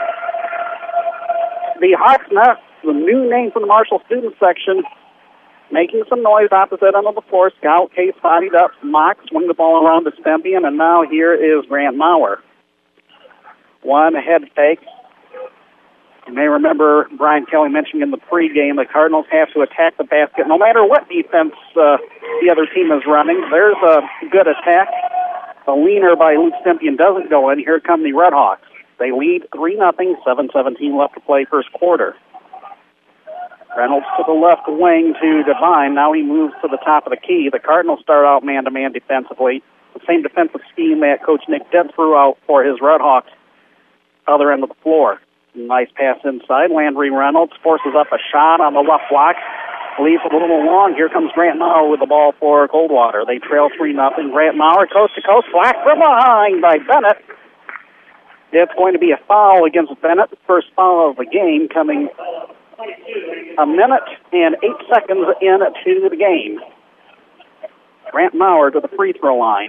The Hawks Nest, the new name for the Marshall student section, making some noise opposite end of the floor. Scout Case bodied up. Mock swing the ball around to Stempian, and now here is Grant Maurer. One head fake. You may remember Brian Kelly mentioning in the pregame the Cardinals have to attack the basket no matter what defense the other team is running. There's a good attack. A leaner by Luke Stempian doesn't go in. Here come the Red Hawks. They lead 3-0, 7:17 left to play first quarter. Reynolds to the left wing to Devine. Now he moves to the top of the key. The Cardinals start out man-to-man defensively. The same defensive scheme that Coach Nick Dent threw out for his Red Hawks, other end of the floor. Nice pass inside. Landry Reynolds forces up a shot on the left block. Leaves a little long. Here comes Grant Maurer with the ball for Coldwater. They trail 3-0. Grant Maurer coast to coast. Flack from behind by Bennett. It's going to be a foul against Bennett. The first foul of the game coming a minute and 8 seconds into the game. Grant Maurer to the free throw line.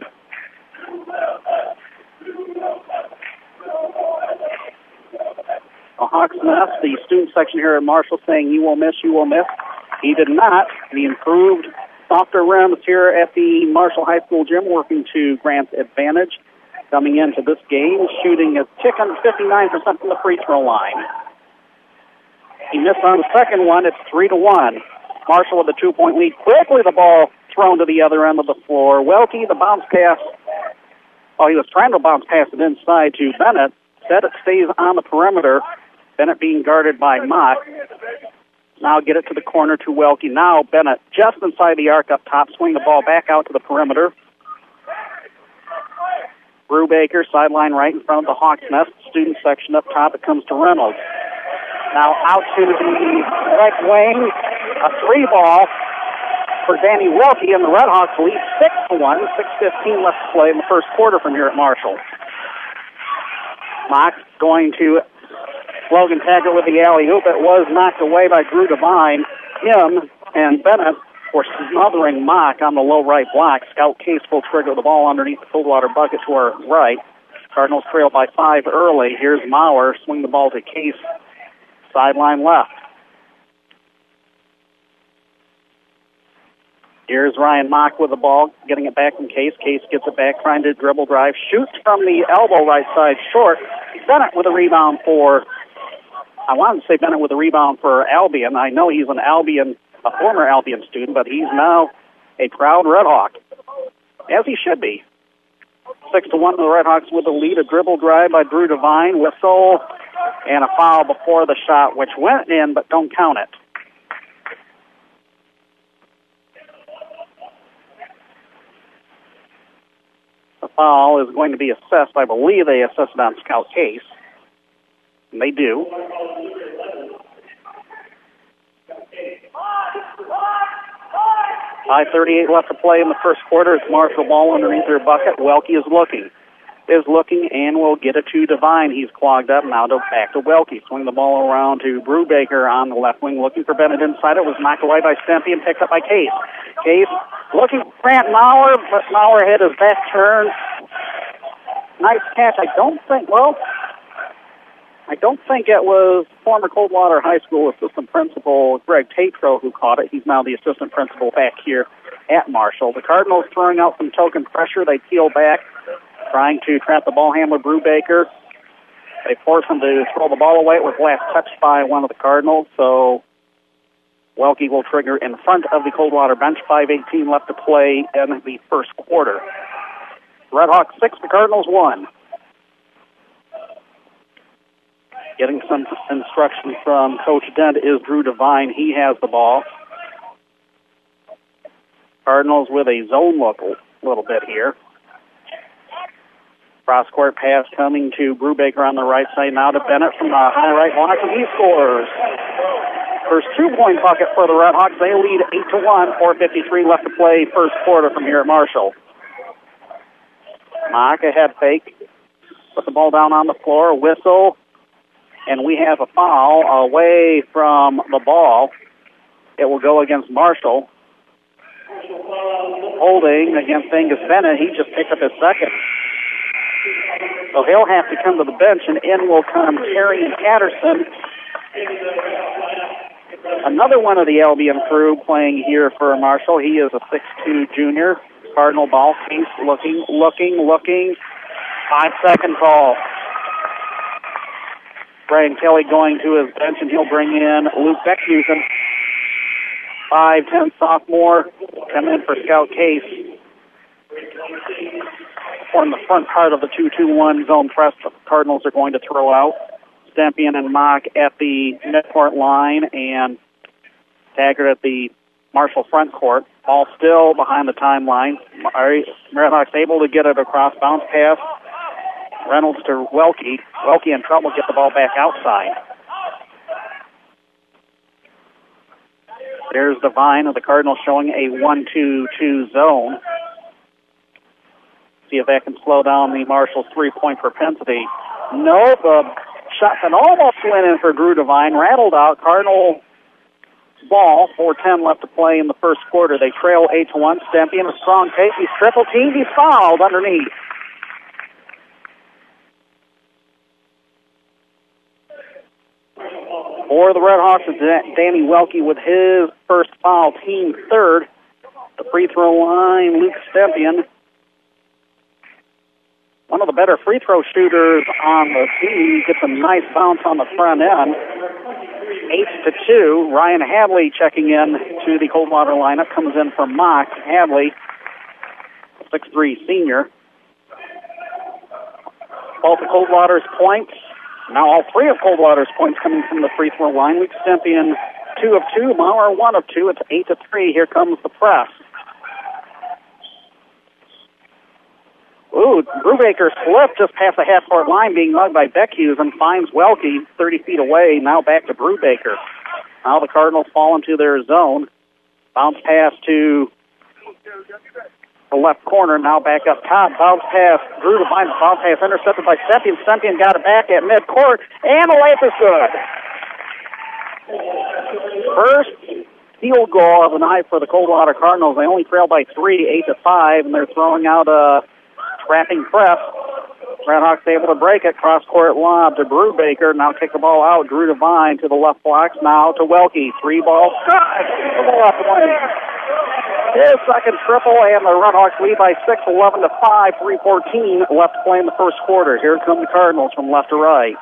The Hawks Nest, the student section here at Marshall, saying you will miss, you will miss. He did not. The improved softer rims here at the Marshall High School gym working to Grant's advantage. Coming into this game, shooting a tick under 59% from the free throw line. He missed on the second one. It's 3-1. Marshall with a 2-point lead. Quickly the ball thrown to the other end of the floor. Welke, the bounce pass. Oh, he was trying to bounce pass it inside to Bennett. Instead it stays on the perimeter. Bennett being guarded by Mott. Now get it to the corner to Welke. Now Bennett just inside the arc up top. Swing the ball back out to the perimeter. Brubaker, sideline right in front of the Hawks Nest. Student section up top. It comes to Reynolds. Now out to the right wing. A three ball for Danny Welke, and the Red Hawks lead 6-1. 6:15 left to play in the first quarter from here at Marshall. Mock going to Logan Taggart with the alley-oop. It was knocked away by Drew Devine. Him and Bennett were smothering Mock on the low right block. Scout Case full trigger the ball underneath the Coldwater bucket to our right. Cardinals trail by 5 early. Here's Maurer. Swing the ball to Case. Sideline left. Here's Ryan Mock with the ball, getting it back from Case. Case gets it back, trying to dribble drive. Shoots from the elbow right side short. Bennett with a rebound for, I wanted to say Bennett with a rebound for Albion. I know he's a former Albion student, but he's now a proud Red Hawk, as he should be. 6-1 to the Redhawks with the lead. A dribble drive by Drew Devine. Whistle and a foul before the shot, which went in, but don't count it. The foul is going to be assessed. I believe they assessed it on Scout Case. And they do. .5:38 left to play in the first quarter. It's Marshall ball underneath their bucket. Welke is looking and will get it to Devine. He's clogged up now. Back to Welke. Swing the ball around to Brubaker on the left wing, looking for Bennett inside. It was knocked away by Stempy and picked up by Case. Case looking for Grant Maurer, but Maurer had his back turned. Nice catch. I don't think it was former Coldwater High School assistant principal Greg Tatro who caught it. He's now the assistant principal back here at Marshall. The Cardinals throwing out some token pressure. They peel back, trying to trap the ball handler Brubaker. They force him to throw the ball away. It was last touched by one of the Cardinals, so Welke will trigger in front of the Coldwater bench. 5:18 left to play in the first quarter. Redhawks 6, the Cardinals 1. Getting some instruction from Coach Dent is Drew Devine. He has the ball. Cardinals with a zone look a little bit here. Cross-court pass coming to Brubaker on the right side. Now to Bennett from the high right block, and he scores. First 2-point bucket for the Redhawks. They lead 8-1. 4:53 left to play first quarter from here at Marshall. Mock a head fake. Put the ball down on the floor. Whistle. And we have a foul away from the ball. It will go against Marshall. Holding against Angus Bennett. He just picked up his second. So he'll have to come to the bench, and in will come Terry Patterson. Another one of the Albion crew playing here for Marshall. He is a 6'2 junior. Cardinal ball. Case looking. 5-second call. Brian Kelly going to his bench, and he'll bring in Luke Beckhusen. 5'10 sophomore, come in for Scout Case. On the front part of the 2-2-1 zone press, the Cardinals are going to throw out. Stempian and Mock at the midcourt line, and Taggart at the Marshall front court. All still behind the timeline. Redhawks able to get it across, bounce pass. Reynolds to Welke. Welke in trouble, get the ball back outside. There's Devine of the Cardinals showing a 1-2-2 zone. See if that can slow down the Marshall's three-point propensity. No, the shot that almost went in for Drew Devine, rattled out. Cardinal ball, 4:10 left to play in the first quarter. They trail 8-1. Stempian, a strong take. He's triple teamed. He's fouled underneath. For the Redhawks is Danny Welke with his first foul, team third. The free throw line, Luke Stempian. One of the better free throw shooters on the team. Gets a nice bounce on the front end. 8-2. Ryan Hadley checking in to the Coldwater lineup. Comes in for Mock. Hadley, 6'3 senior. Both of Coldwater's points. Now all three of Coldwater's points coming from the free throw line. Luke Stempian, 2 of 2. Maurer, 1 of 2. It's 8-3. Here comes the press. Ooh, Brubaker slipped just past the half-court line, being mugged by Beckhusen, finds Welke 30 feet away, now back to Brubaker. Now the Cardinals fall into their zone. Bounce pass to the left corner, now back up top. Bounce pass, Drew Devine, bounce pass intercepted by Stempian. Stempian got it back at midcourt, and the layup is good. First field goal of the night for the Coldwater Cardinals. They only trail by 3, 8-5, and they're throwing out a trapping press. Redhawks able to break it. Cross-court lob to Brubaker. Now kick the ball out. Drew Devine to the left blocks. Now to Welke. 3-ball strike to the left wing. His second triple, and the Redhawks lead by 6, 11-5, 3:14 left to play in the first quarter. Here come the Cardinals from left to right.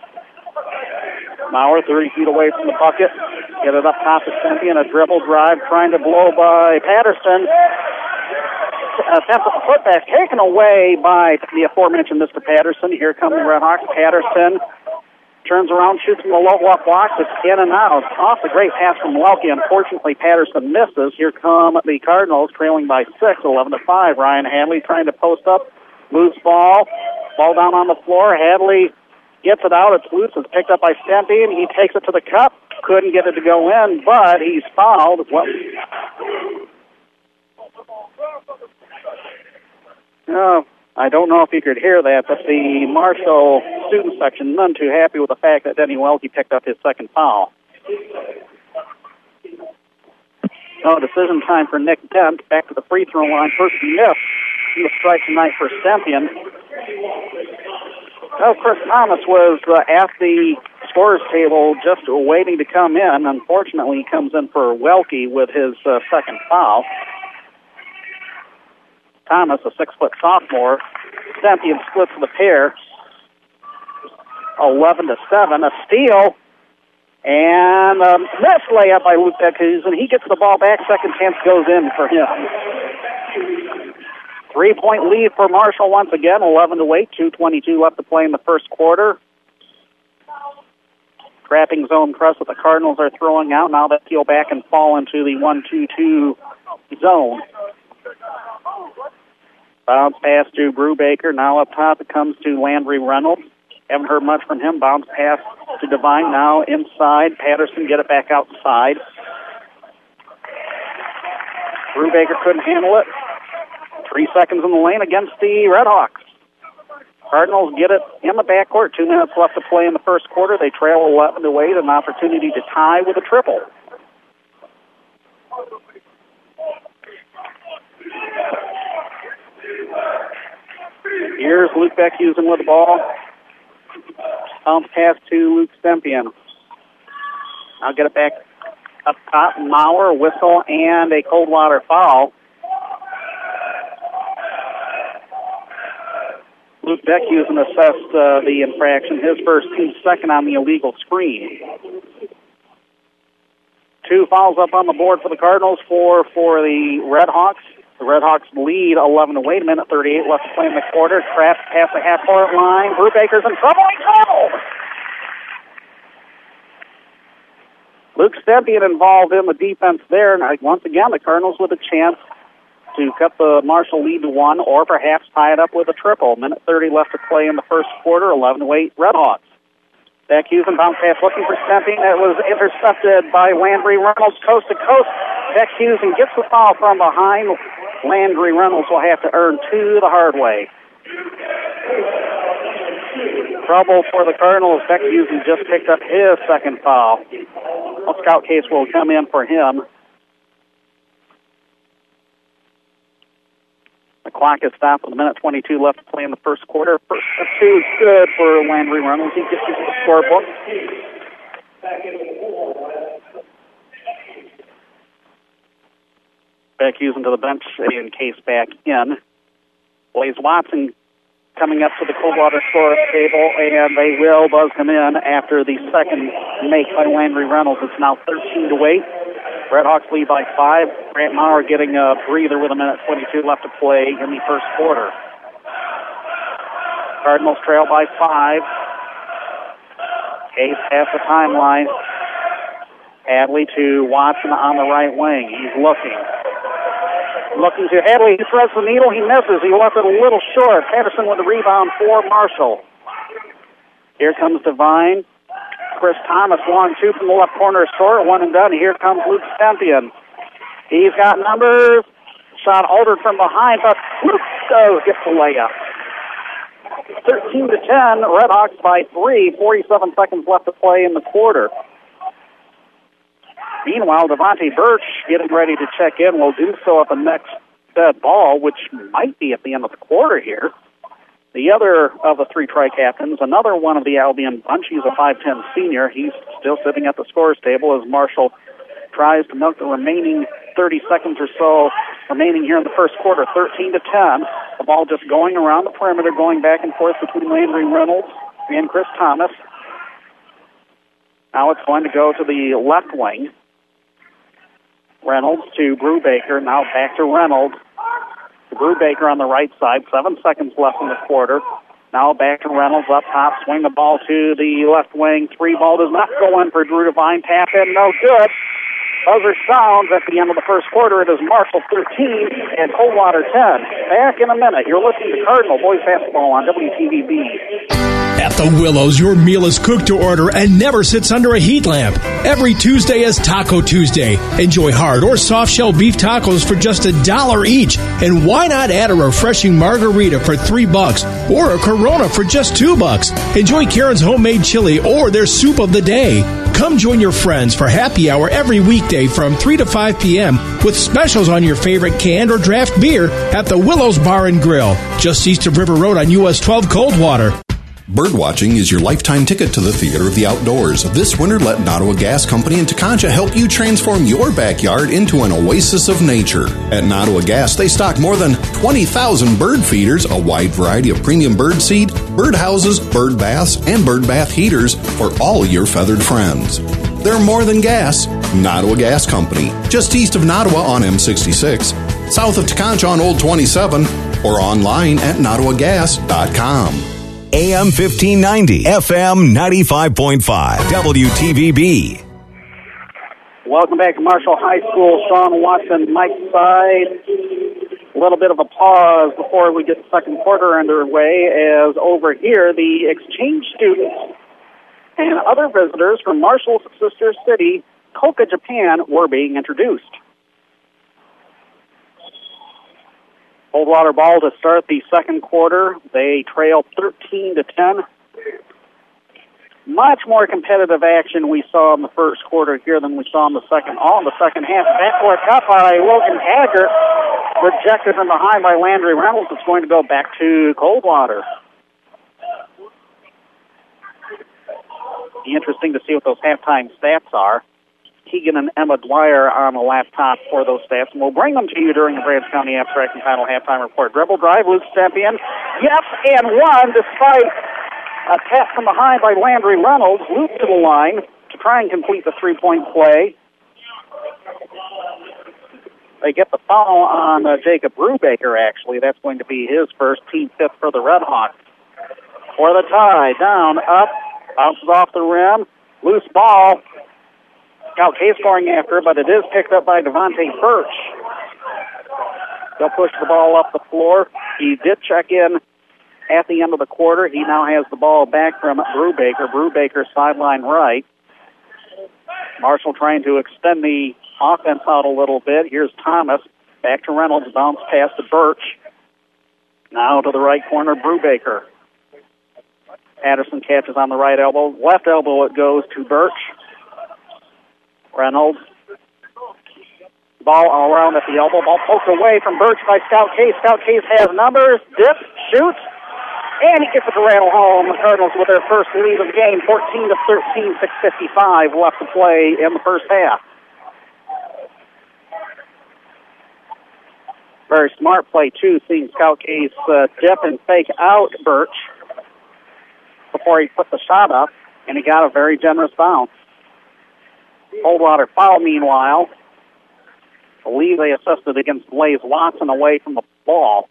Maurer 30 feet away from the bucket. Get it up top to Sempian. A dribble drive trying to blow by Patterson. Attempts at the putback taken away by the aforementioned Mr. Patterson. Here comes the Redhawks. Patterson turns around, shoots from the low block box. It's in and out. Off the great pass from Welke. Unfortunately, Patterson misses. Here come the Cardinals, trailing by 6, 11-5. Ryan Hadley trying to post up. Moves ball. Ball down on the floor. Hadley gets it out. It's loose. It's picked up by Sempian. He takes it to the cup. Couldn't get it to go in, but he's fouled. Well, I don't know if you could hear that, but the Marshall student section none too happy with the fact that Denny Welke picked up his second foul. Decision time for Nick Dent. Back to the free throw line. First miss in the strike tonight for Sempian. Chris Thomas was at the scorer's table just waiting to come in. Unfortunately, he comes in for Welke with his second foul. Thomas, a 6-foot sophomore. Sempian splits the pair. 11-7. A steal. And a missed layup by Luke Beckhuizen, and he gets the ball back. Second chance goes in for him. 3-point lead for Marshall once again. 11-8. 2:22 left to play in the first quarter. Trapping zone press that the Cardinals are throwing out. Now they peel back and fall into the 1-2-2 zone. Bounce pass to Brubaker. Now up top it comes to Landry Reynolds. Haven't heard much from him. Bounce pass to Devine. Now inside. Patterson get it back outside. Brubaker couldn't handle it. 3 seconds in the lane against the Redhawks. Cardinals get it in the backcourt. 2 minutes left to play in the first quarter. They trail 11-8. An opportunity to tie with a triple. Here's Luke Beckhuizen with the ball. Bounce pass to Luke Sempian. I'll get it back up top. Maurer, whistle, and a Coldwater foul. Luke Beckhuizen assessed the infraction. His first team, second on the illegal screen. 2 fouls up on the board for the Cardinals, 4 for the Redhawks. The Redhawks lead 11-8. 1:38 left to play in the quarter. Trapped past the half-court line. Brubaker's in trouble. He's troubled. Luke Sempian involved in the defense there. And once again, the Cardinals with a chance to cut the Marshall lead to 1 or perhaps tie it up with a triple. 1:30 left to play in the first quarter. 11-8 Redhawks. Beckhuizen bounce pass looking for Sempian. It was intercepted by Landry Reynolds coast to coast. Beckhuizen gets the foul from behind. Landry Reynolds will have to earn 2 the hard way. Trouble for the Cardinals. Beckhuizen just picked up his second foul. A scout case will come in for him. The clock is stopped with 1:22 left to play in the first quarter. First 2 is good for Landry Reynolds. He gets into the scorebook. Beckhuizen to the bench and Case back in. Blaze Watson coming up to the Coldwater score table, and they will buzz him in after the second make by Landry Reynolds. It's now 13-8. Redhawks lead by 5. Grant Maurer getting a breather with 1:22 left to play in the first quarter. Cardinals trail by 5. Case past the timeline. Hadley to Watson on the right wing. He's looking to Hadley. He threads the needle. He misses. He left it a little short. Patterson with the rebound for Marshall. Here comes Devine. Chris Thomas, long 2 from the left corner, short, 1 and done. Here comes Luke Sempian. He's got numbers. Shot altered from behind, but Luke does get the layup. 13-10, Redhawks by 3. 47 seconds left to play in the quarter. Meanwhile, Devontae Birch getting ready to check in. Will do so at the next dead ball, which might be at the end of the quarter here. The other of the three tri-captains, another one of the Albion bunch, he's a 5'10 senior. He's still sitting at the scores table as Marshall tries to milk the remaining 30 seconds or so remaining here in the first quarter, 13-10. The ball just going around the perimeter, going back and forth between Landry Reynolds and Chris Thomas. Now it's going to go to the left wing. Reynolds to Brubaker, now back to Reynolds. To Brubaker on the right side, 7 seconds left in the quarter. Now back to Reynolds up top, swing the ball to the left wing. Three ball does not go in for Drew Devine. Tap in, no good. Buzzer sounds at the end of the first quarter. It is Marshall 13 and Coldwater 10. Back in a minute. You're listening to Cardinal Boys Basketball on WTVB.
At the Willows, your meal is cooked to order and never sits under a heat lamp. Every Tuesday is Taco Tuesday. Enjoy hard or soft shell beef tacos for just $1 each. And why not add a refreshing margarita for $3 or a Corona for just $2? Enjoy Karen's homemade chili or their soup of the day. Come join your friends for happy hour every weekday from 3 to 5 p.m. with specials on your favorite canned or draft beer at the Willows Bar and Grill, just east of River Road on US 12 Coldwater.
Birdwatching is your lifetime ticket to the theater of the outdoors. This winter, let Nottawa Gas Company and Tekonsha help you transform your backyard into an oasis of nature. At Nottawa Gas, they stock more than 20,000 bird feeders, a wide variety of premium bird seed, bird houses, bird baths, and bird bath heaters for all your feathered friends. They're more than gas. Nottawa Gas Company, just east of Nottawa on M66, south of Tekonsha on Old 27, or online at nottawagas.com.
AM 1590, FM 95.5, WTVB.
Welcome back to Marshall High School. Sean Watson, Mike Side. A little bit of a pause before we get the second quarter underway, as over here the exchange students and other visitors from Marshall's sister city, Koka, Japan, were being introduced. Coldwater ball to start the second quarter. They trail 13-10. Much more competitive action we saw in the first quarter here than we saw in the second. All in the second half. Backcourt cut by Logan Haggart. Rejected from behind by Landry Reynolds. It's going to go back to Coldwater. Be interesting to see what those halftime stats are. Keegan and Emma Dwyer on the laptop for those stats, and we'll bring them to you during the Branch County Abstract and Final Halftime Report. Dribble drive, Luke Stepien. Yep, and one, despite a tap from behind by Landry Reynolds. Luke to the line to try and complete the three-point play. They get the foul on Jacob Brubaker, actually. That's going to be his first, team fifth for the Red Hawks. For the tie, down, up, bounces off the rim, loose ball. Scout K scoring after, but it is picked up by Devontae Birch. They'll push the ball up the floor. He did check in at the end of the quarter. He now has the ball back from Brubaker. Brubaker sideline right. Marshall trying to extend the offense out a little bit. Here's Thomas. Back to Reynolds. Bounce pass to Birch. Now to the right corner, Brubaker. Patterson catches on the right elbow. Left elbow it goes to Birch. Reynolds. Ball all around at the elbow. Ball poked away from Birch by Scout Case. Scout Case has numbers. Dips. Shoots. And he gets it to rattle home. The Cardinals with their first lead of the game. 14-13. 6:55 left to play in the first half. Very smart play, too, seeing Scout Case dip and fake out Birch before he put the shot up, and he got a very generous bounce. Coldwater foul, meanwhile. I believe they assisted against Blaze Watson away from the ball.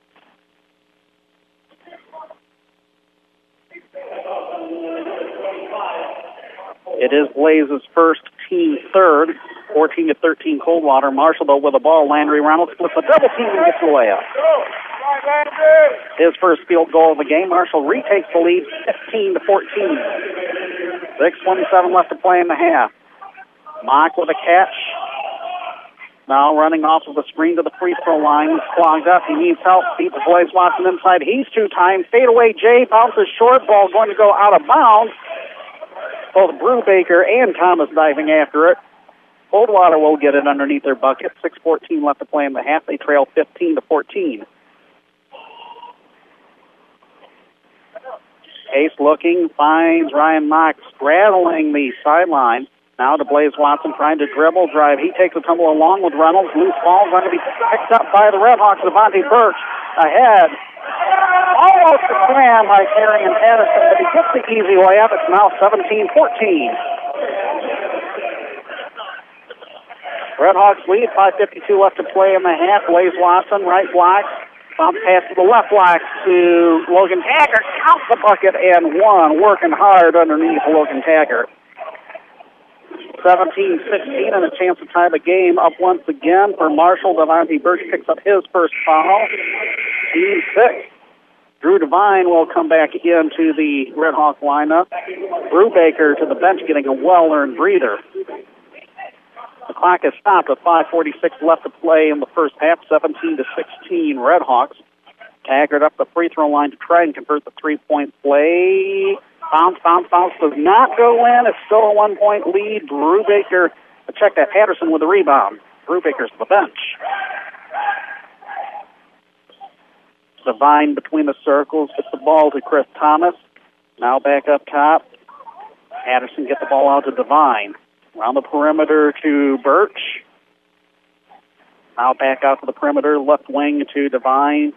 It is Blaze's first, team third. 14-13 Coldwater. Marshall, though, with the ball. Landry Reynolds splits a double team and gets the layup. His first field goal of the game. Marshall retakes the lead 15-14. 6:27 left to play in the half. Mock with a catch. Now running off of the screen to the free throw line. He's clogged up. He needs help. Beats Blaze Watson inside. He's two-time. Fadeaway Jay bounces short. Ball going to go out of bounds. Both Brubaker and Thomas diving after it. Coldwater will get it underneath their bucket. 6:14 left to play in the half. They trail 15-14. Case looking, finds Ryan Mock straddling the sideline. Now to Blaze Watson trying to dribble, drive. He takes a tumble along with Reynolds. Loose ball going to be picked up by the Redhawks. Devontae Birch ahead. Almost a slam by Terry and Patterson, but he gets the easy layup. It's now 17-14. Redhawks lead, 5:52 left to play in the half. Blaze Watson, right block. Bounce pass to the left block to Logan Taggart. Counts the bucket and one. Working hard underneath Logan Taggart. 17-16 and a chance to tie the game up once again for Marshall. Devontae Birch picks up his first foul. Team 6. Drew Devine will come back into the Red Hawk lineup. Brubaker to the bench getting a well-earned breather. The clock has stopped with 5:46 left to play in the first half, 17-16 Red Hawks. Taggart up the free throw line to try and convert the three-point play. Bounce does not go in. It's still a 1-point lead. Brubaker, check that, Patterson with the rebound. Brubaker's to the bench. Devine between the circles, gets the ball to Chris Thomas. Now back up top. Patterson gets the ball out to Devine. Around the perimeter to Birch. Now back out to the perimeter, left wing to Devine.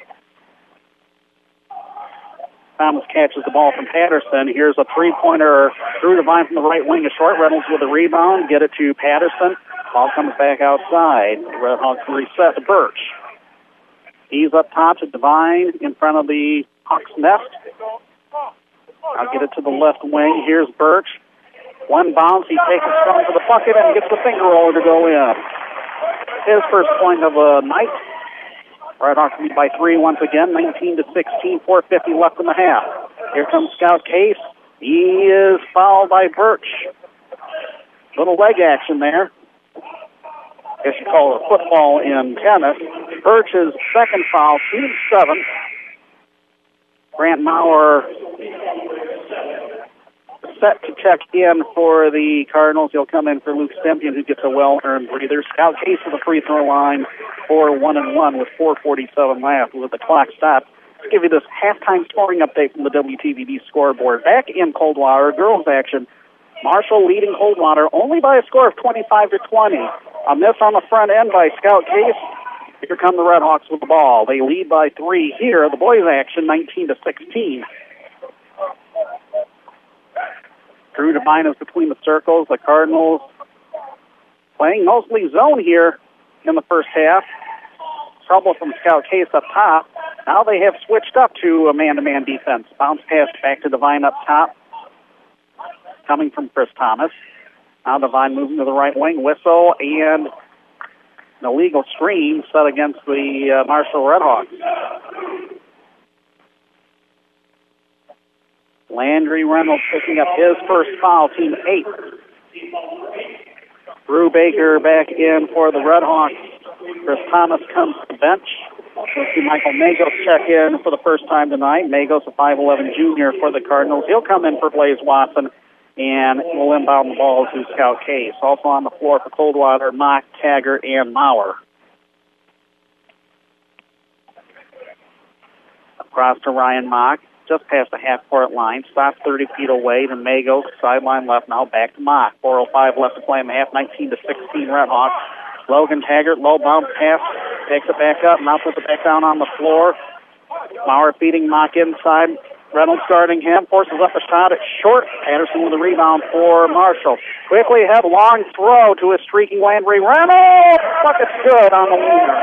Thomas catches the ball from Patterson. Here's a three-pointer. Drew Devine from the right wing, a short. Reynolds with a rebound. Get it to Patterson. Ball comes back outside. The Red Hawks reset to Birch. He's up top to Devine in front of the Hawks nest. I'll get it to the left wing. Here's Birch. One bounce. He takes it strong to the bucket and gets the finger roller to go in. His first point of the night. Red Hawks lead by 3 once again, 19-16, 4:50 left in the half. Here comes Scout Case. He is fouled by Birch. Little leg action there. I guess you call it football in tennis. Birch's second foul, team 7. Grant Maurer set to check in for the Cardinals. He'll come in for Luke Stempien, who gets a well-earned breather. Scout Case to the free throw line for 1-1 with 4:47 left with the clock stopped. Let's give you this halftime scoring update from the WTVB scoreboard. Back in Coldwater, girls action. Marshall leading Coldwater only by a score of 25-20. A miss on the front end by Scout Case. Here come the Red Hawks with the ball. They lead by 3 here. The boys action, 19-16. Drew Devine is between the circles. The Cardinals playing mostly zone here in the first half. Trouble from Scout Case up top. Now they have switched up to a man-to-man defense. Bounce pass back to Devine up top. Coming from Chris Thomas. Now Devine moving to the right wing. Whistle and an illegal screen set against the Marshall Redhawks. Landry Reynolds picking up his first foul, team 8. Brubaker back in for the Redhawks. Chris Thomas comes to the bench. We'll see Michael Magos check in for the first time tonight. Magos, a 5'11 junior for the Cardinals. He'll come in for Blaze Watson, and we'll inbound the ball to Scout Case. Also on the floor for Coldwater, Mock, Taggart, and Maurer. Across to Ryan Mock. Just past the half-court line, stops 30 feet away to Magos, sideline left, now back to Mock. 4:05 left to play in the half, 19-16 Redhawks. Logan Taggart, low bounce pass, takes it back up, now puts it back down on the floor. Maurer feeding Mock inside. Reynolds guarding him, forces up a shot, it's short. Patterson with a rebound for Marshall. Quickly ahead, long throw to his streaking Landry Reynolds. Bucket's good on the winner.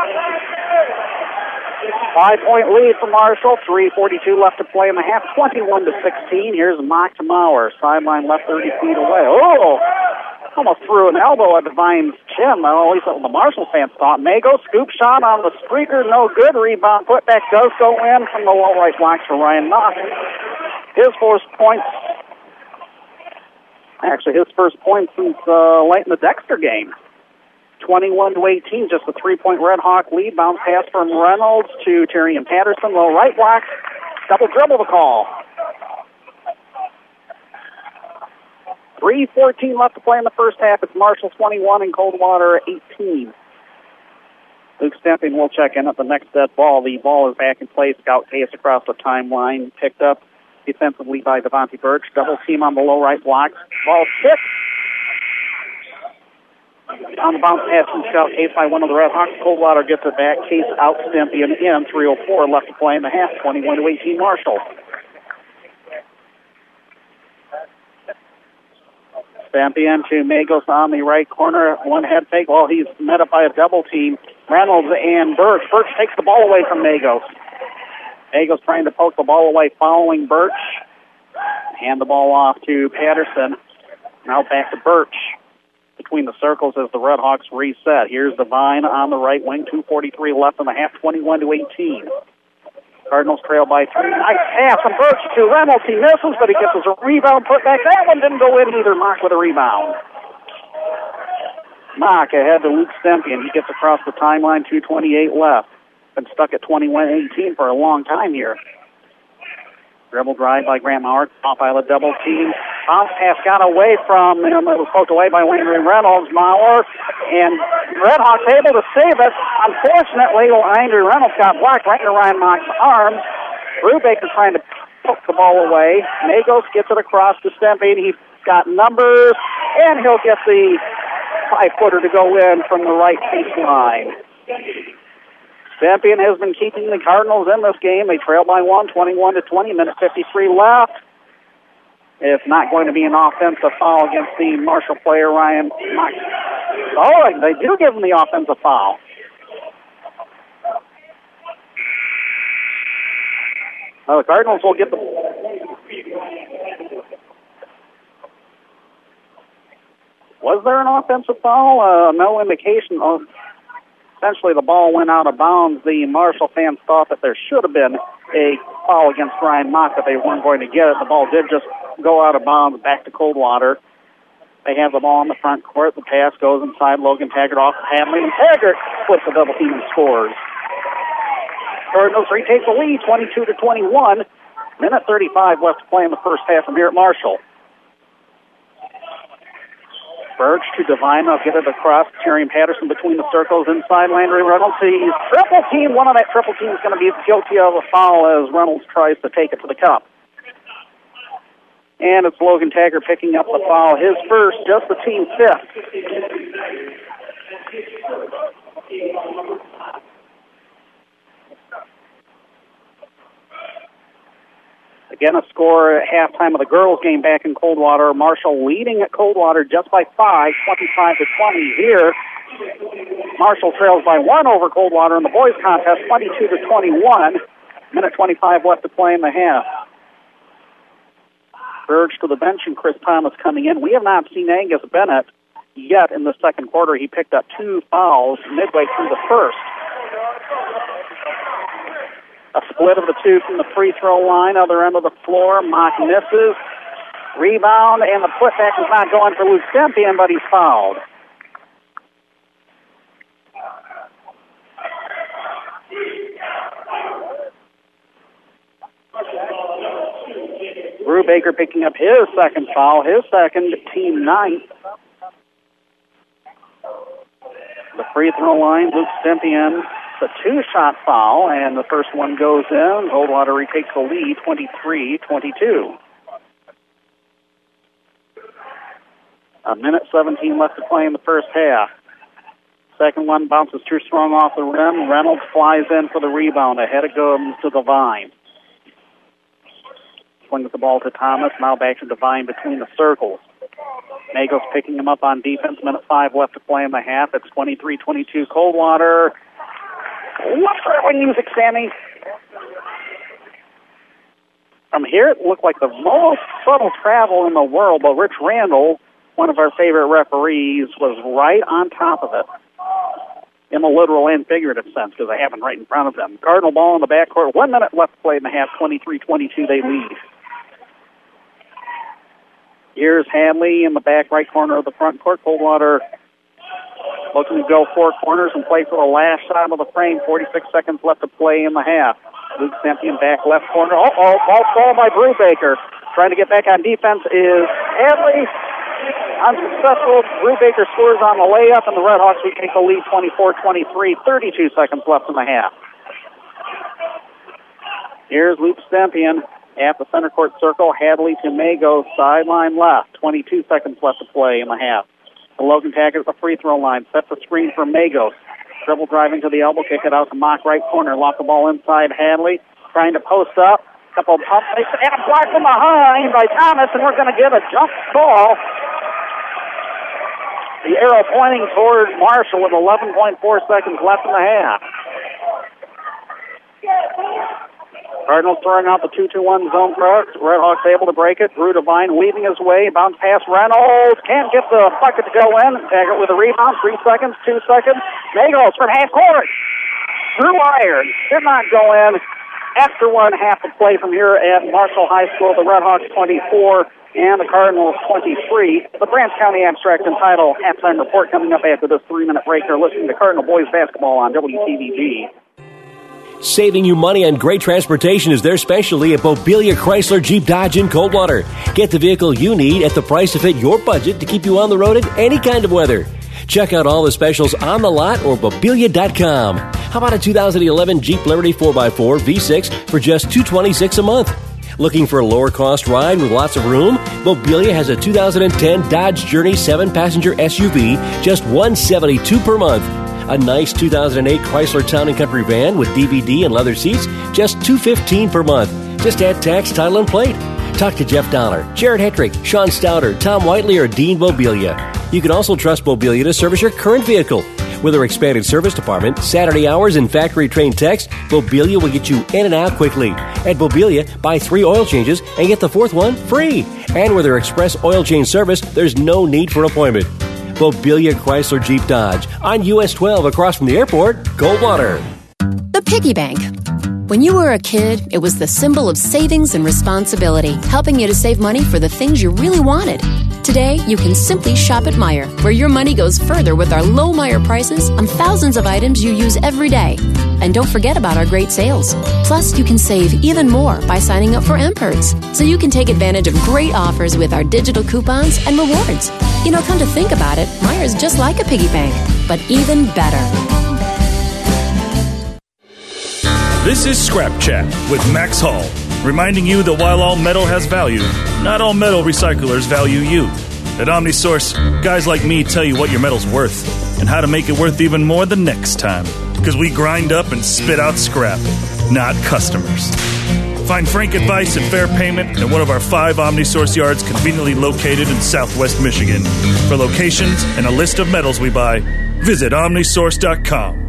5-point lead for Marshall. 3:42 left to play in the half. 21-16. Here's Mock to Maurer. Sideline left 30 feet away. Oh! Almost threw an elbow at Devine's chin. Well, at least what the Marshall fans thought. Mago, scoop shot on the streaker. No good. Rebound. Putback does go in from the low right block for Ryan Mock. His first points. Actually, his first point since late in the Dexter game. 21-18, just a 3-point Red Hawk lead. Bounce pass from Reynolds to Terry and Patterson. Low right block. Double dribble the call. 3:14 left to play in the first half. It's Marshall 21 and Coldwater 18. Luke Stempien will check in at the next dead ball. The ball is back in play. Scout Case across the timeline. Picked up defensively by Devontae Birch. Double team on the low right block. Ball kicked. On the bounce pass from Scout Case by one of the Red Hawks. Coldwater gets it back. Case out, Stampian in. 3:04 left to play in the half. 21-18 Marshall. Stampian to Magos on the right corner. One head fake. Well, he's met up by a double team. Reynolds and Birch. Birch takes the ball away from Magos. Magos trying to poke the ball away following Birch. Hand the ball off to Patterson. Now back to Birch. Between the circles as the Red Hawks reset. Here's Devine on the right wing. 2:43 left in the half. 21-18. Cardinals trail by 3. Nice pass from Birch to Reynolds. He misses, but he gets his rebound put back. That one didn't go in either. Mock with a rebound. Mock ahead to Luke Stempian. He gets across the timeline. 2:28 left. Been stuck at 21-18 for a long time here. Dribble drive by Grant Maurer. Off by the double team. Bounce pass got away from him. It was poked away by Landry Reynolds. Maurer and Red Hawks able to save it. Unfortunately, Landry Reynolds got blocked right into Ryan Mock's arms. Brubaker trying to poke the ball away. Magos gets it across to Stempian. He's got numbers, and he'll get the 5-footer to go in from the right baseline. Stampian has been keeping the Cardinals in this game. They trail by 1, 21-20, minute 53 left. It's not going to be an offensive foul against the Marshall player, Ryan Mock. Oh, they do give him the offensive foul. Well, the Cardinals will get the... Was there an offensive foul? No indication of... Essentially, the ball went out of bounds. The Marshall fans thought that there should have been a foul against Ryan Mock, but they weren't going to get it. The ball did just go out of bounds back to Coldwater. They have the ball in the front court. The pass goes inside. Logan Taggart off of Hadley, and Taggart splits the double team and scores. Cardinals retake the lead, 22-21. Minute 35 left to play in the first half from here at Marshall. Birch to Devine. I'll get it across. Tyrion Patterson between the circles. Inside Landry Reynolds. He's triple team. One of that triple team is going to be guilty of a foul as Reynolds tries to take it to the cup. And it's Logan Taggart picking up the foul. His first, just the team fifth. Again, a score at halftime of the girls' game back in Coldwater. Marshall leading at Coldwater just by 5, 25-20 here. Marshall trails by 1 over Coldwater in the boys' contest, 22-21. Minute 25 left to play in the half. Burge to the bench and Chris Thomas coming in. We have not seen Angus Bennett yet in the second quarter. He picked up 2 fouls midway through the first. A split of the 2 from the free throw line, other end of the floor. Mock misses. Rebound, and the putback is not going for Luke Stempian, but he's fouled. Brubaker picking up his second foul, his second, team 9th. The free throw line, Luke Stempian. A 2-shot foul, and the first one goes in. Coldwater retakes the lead, 23-22. A minute 17 left to play in the first half. Second one bounces too strong off the rim. Reynolds flies in for the rebound. Ahead it goes to Devine. Swings the ball to Thomas. Now back to Devine between the circles. Magos picking him up on defense. Minute 5 left to play in the half. It's 23-22 Coldwater. What's that music, Sammy? From here, it looked like the most subtle travel in the world, but Rich Randall, one of our favorite referees, was right on top of it. In a literal and figurative sense, because I have him right in front of them. Cardinal ball in the backcourt. 1 minute left to play in the half. 23-22, they lead. Here's Hadley in the back right corner of the front court. Coldwater looking to go 4 corners and play for the last shot of the frame. 46 seconds left to play in the half. Luke Stempian back left corner. Ball stolen by Brubaker. Trying to get back on defense is Hadley. Unsuccessful. Brubaker scores on the layup, and the Red Hawks retake the lead 24-23. 32 seconds left in the half. Here's Luke Stempian. at the center court circle. Hadley to Mago, sideline left. 22 seconds left to play in the half. Logan Taggart at the free throw line. Sets the screen for Magos. Dribble driving to the elbow. Kick it out to Mock right corner. Lock the ball inside Hadley. Trying to post up. Couple of pump fakes. And a block from behind by Thomas. And we're going to get a jump ball. The arrow pointing toward Marshall with 11.4 seconds left in the half. Cardinals throwing out the 2-2-1 zone press. Redhawks able to break it. Drew Devine weaving his way. Bounce pass Reynolds. Can't get the bucket to go in. Taggart with a rebound. 3 seconds, 2 seconds. Magos from half court. Drew Iron did not go in. After 1 half to play from here at Marshall High School. The Redhawks 24 and the Cardinals 23. The Branch County Abstract and Title halftime report coming up after this 3-minute break. You're listening to Cardinal Boys Basketball on WTVG.
Saving you money on great transportation is their specialty at Bobelia Chrysler Jeep Dodge in Coldwater. Get the vehicle you need at the price to fit your budget to keep you on the road in any kind of weather. Check out all the specials on the lot or Bobelia.com. How about a 2011 Jeep Liberty 4x4 V6 for just $226 a month? Looking for a lower cost ride with lots of room? Bobelia has a 2010 Dodge Journey 7-passenger SUV, just $172 per month. A nice 2008 Chrysler Town & Country van with DVD and leather seats, just $215 per month. Just add tax, title, and plate. Talk to Jeff Dollar, Jared Hetrick, Sean Stouter, Tom Whiteley, or Dean Bobelia. You can also trust Bobelia to service your current vehicle. With our expanded service department, Saturday hours, and factory-trained techs, Bobelia will get you in and out quickly. At Bobelia, buy 3 oil changes and get the 4th one free. And with our express oil change service, there's no need for an appointment. Bobelia Chrysler Jeep Dodge on US 12 across from the airport, Coldwater.
The piggy bank. When you were a kid, it was the symbol of savings and responsibility, helping you to save money for the things you really wanted. Today, you can simply shop at Meijer, where your money goes further with our low Meijer prices on thousands of items you use every day. And don't forget about our great sales. Plus, you can save even more by signing up for M-Perks, so you can take advantage of great offers with our digital coupons and rewards. You know, come to think about it, Meijer's just like a piggy bank, but even better.
This is Scrap Chat with Max Hall, reminding you that while all metal has value, not all metal recyclers value you. At OmniSource, guys like me tell you what your metal's worth and how to make it worth even more the next time. Because we grind up and spit out scrap, not customers. Find frank advice and fair payment at one of our 5 OmniSource yards conveniently located in Southwest Michigan. For locations and a list of metals we buy, visit OmniSource.com.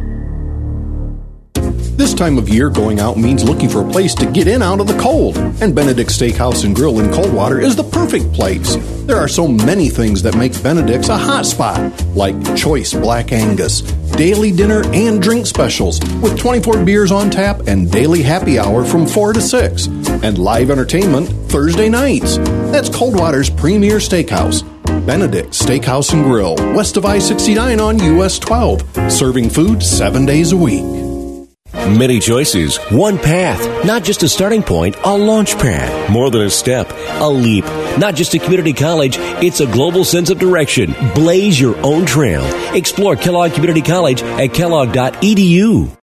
This time of year, going out means looking for a place to get in out of the cold. And Benedict's Steakhouse and Grill in Coldwater is the perfect place. There are so many things that make Benedict's a hot spot, like choice Black Angus, daily dinner and drink specials with 24 beers on tap and daily happy hour from 4 to 6, and live entertainment Thursday nights. That's Coldwater's premier steakhouse. Benedict's Steakhouse and Grill, west of I-69 on US 12, serving food 7 days a week.
Many choices, one path, not just a starting point, a launch pad. More than a step, a leap. Not just a community college, it's a global sense of direction. Blaze your own trail. Explore Kellogg Community College at kellogg.edu.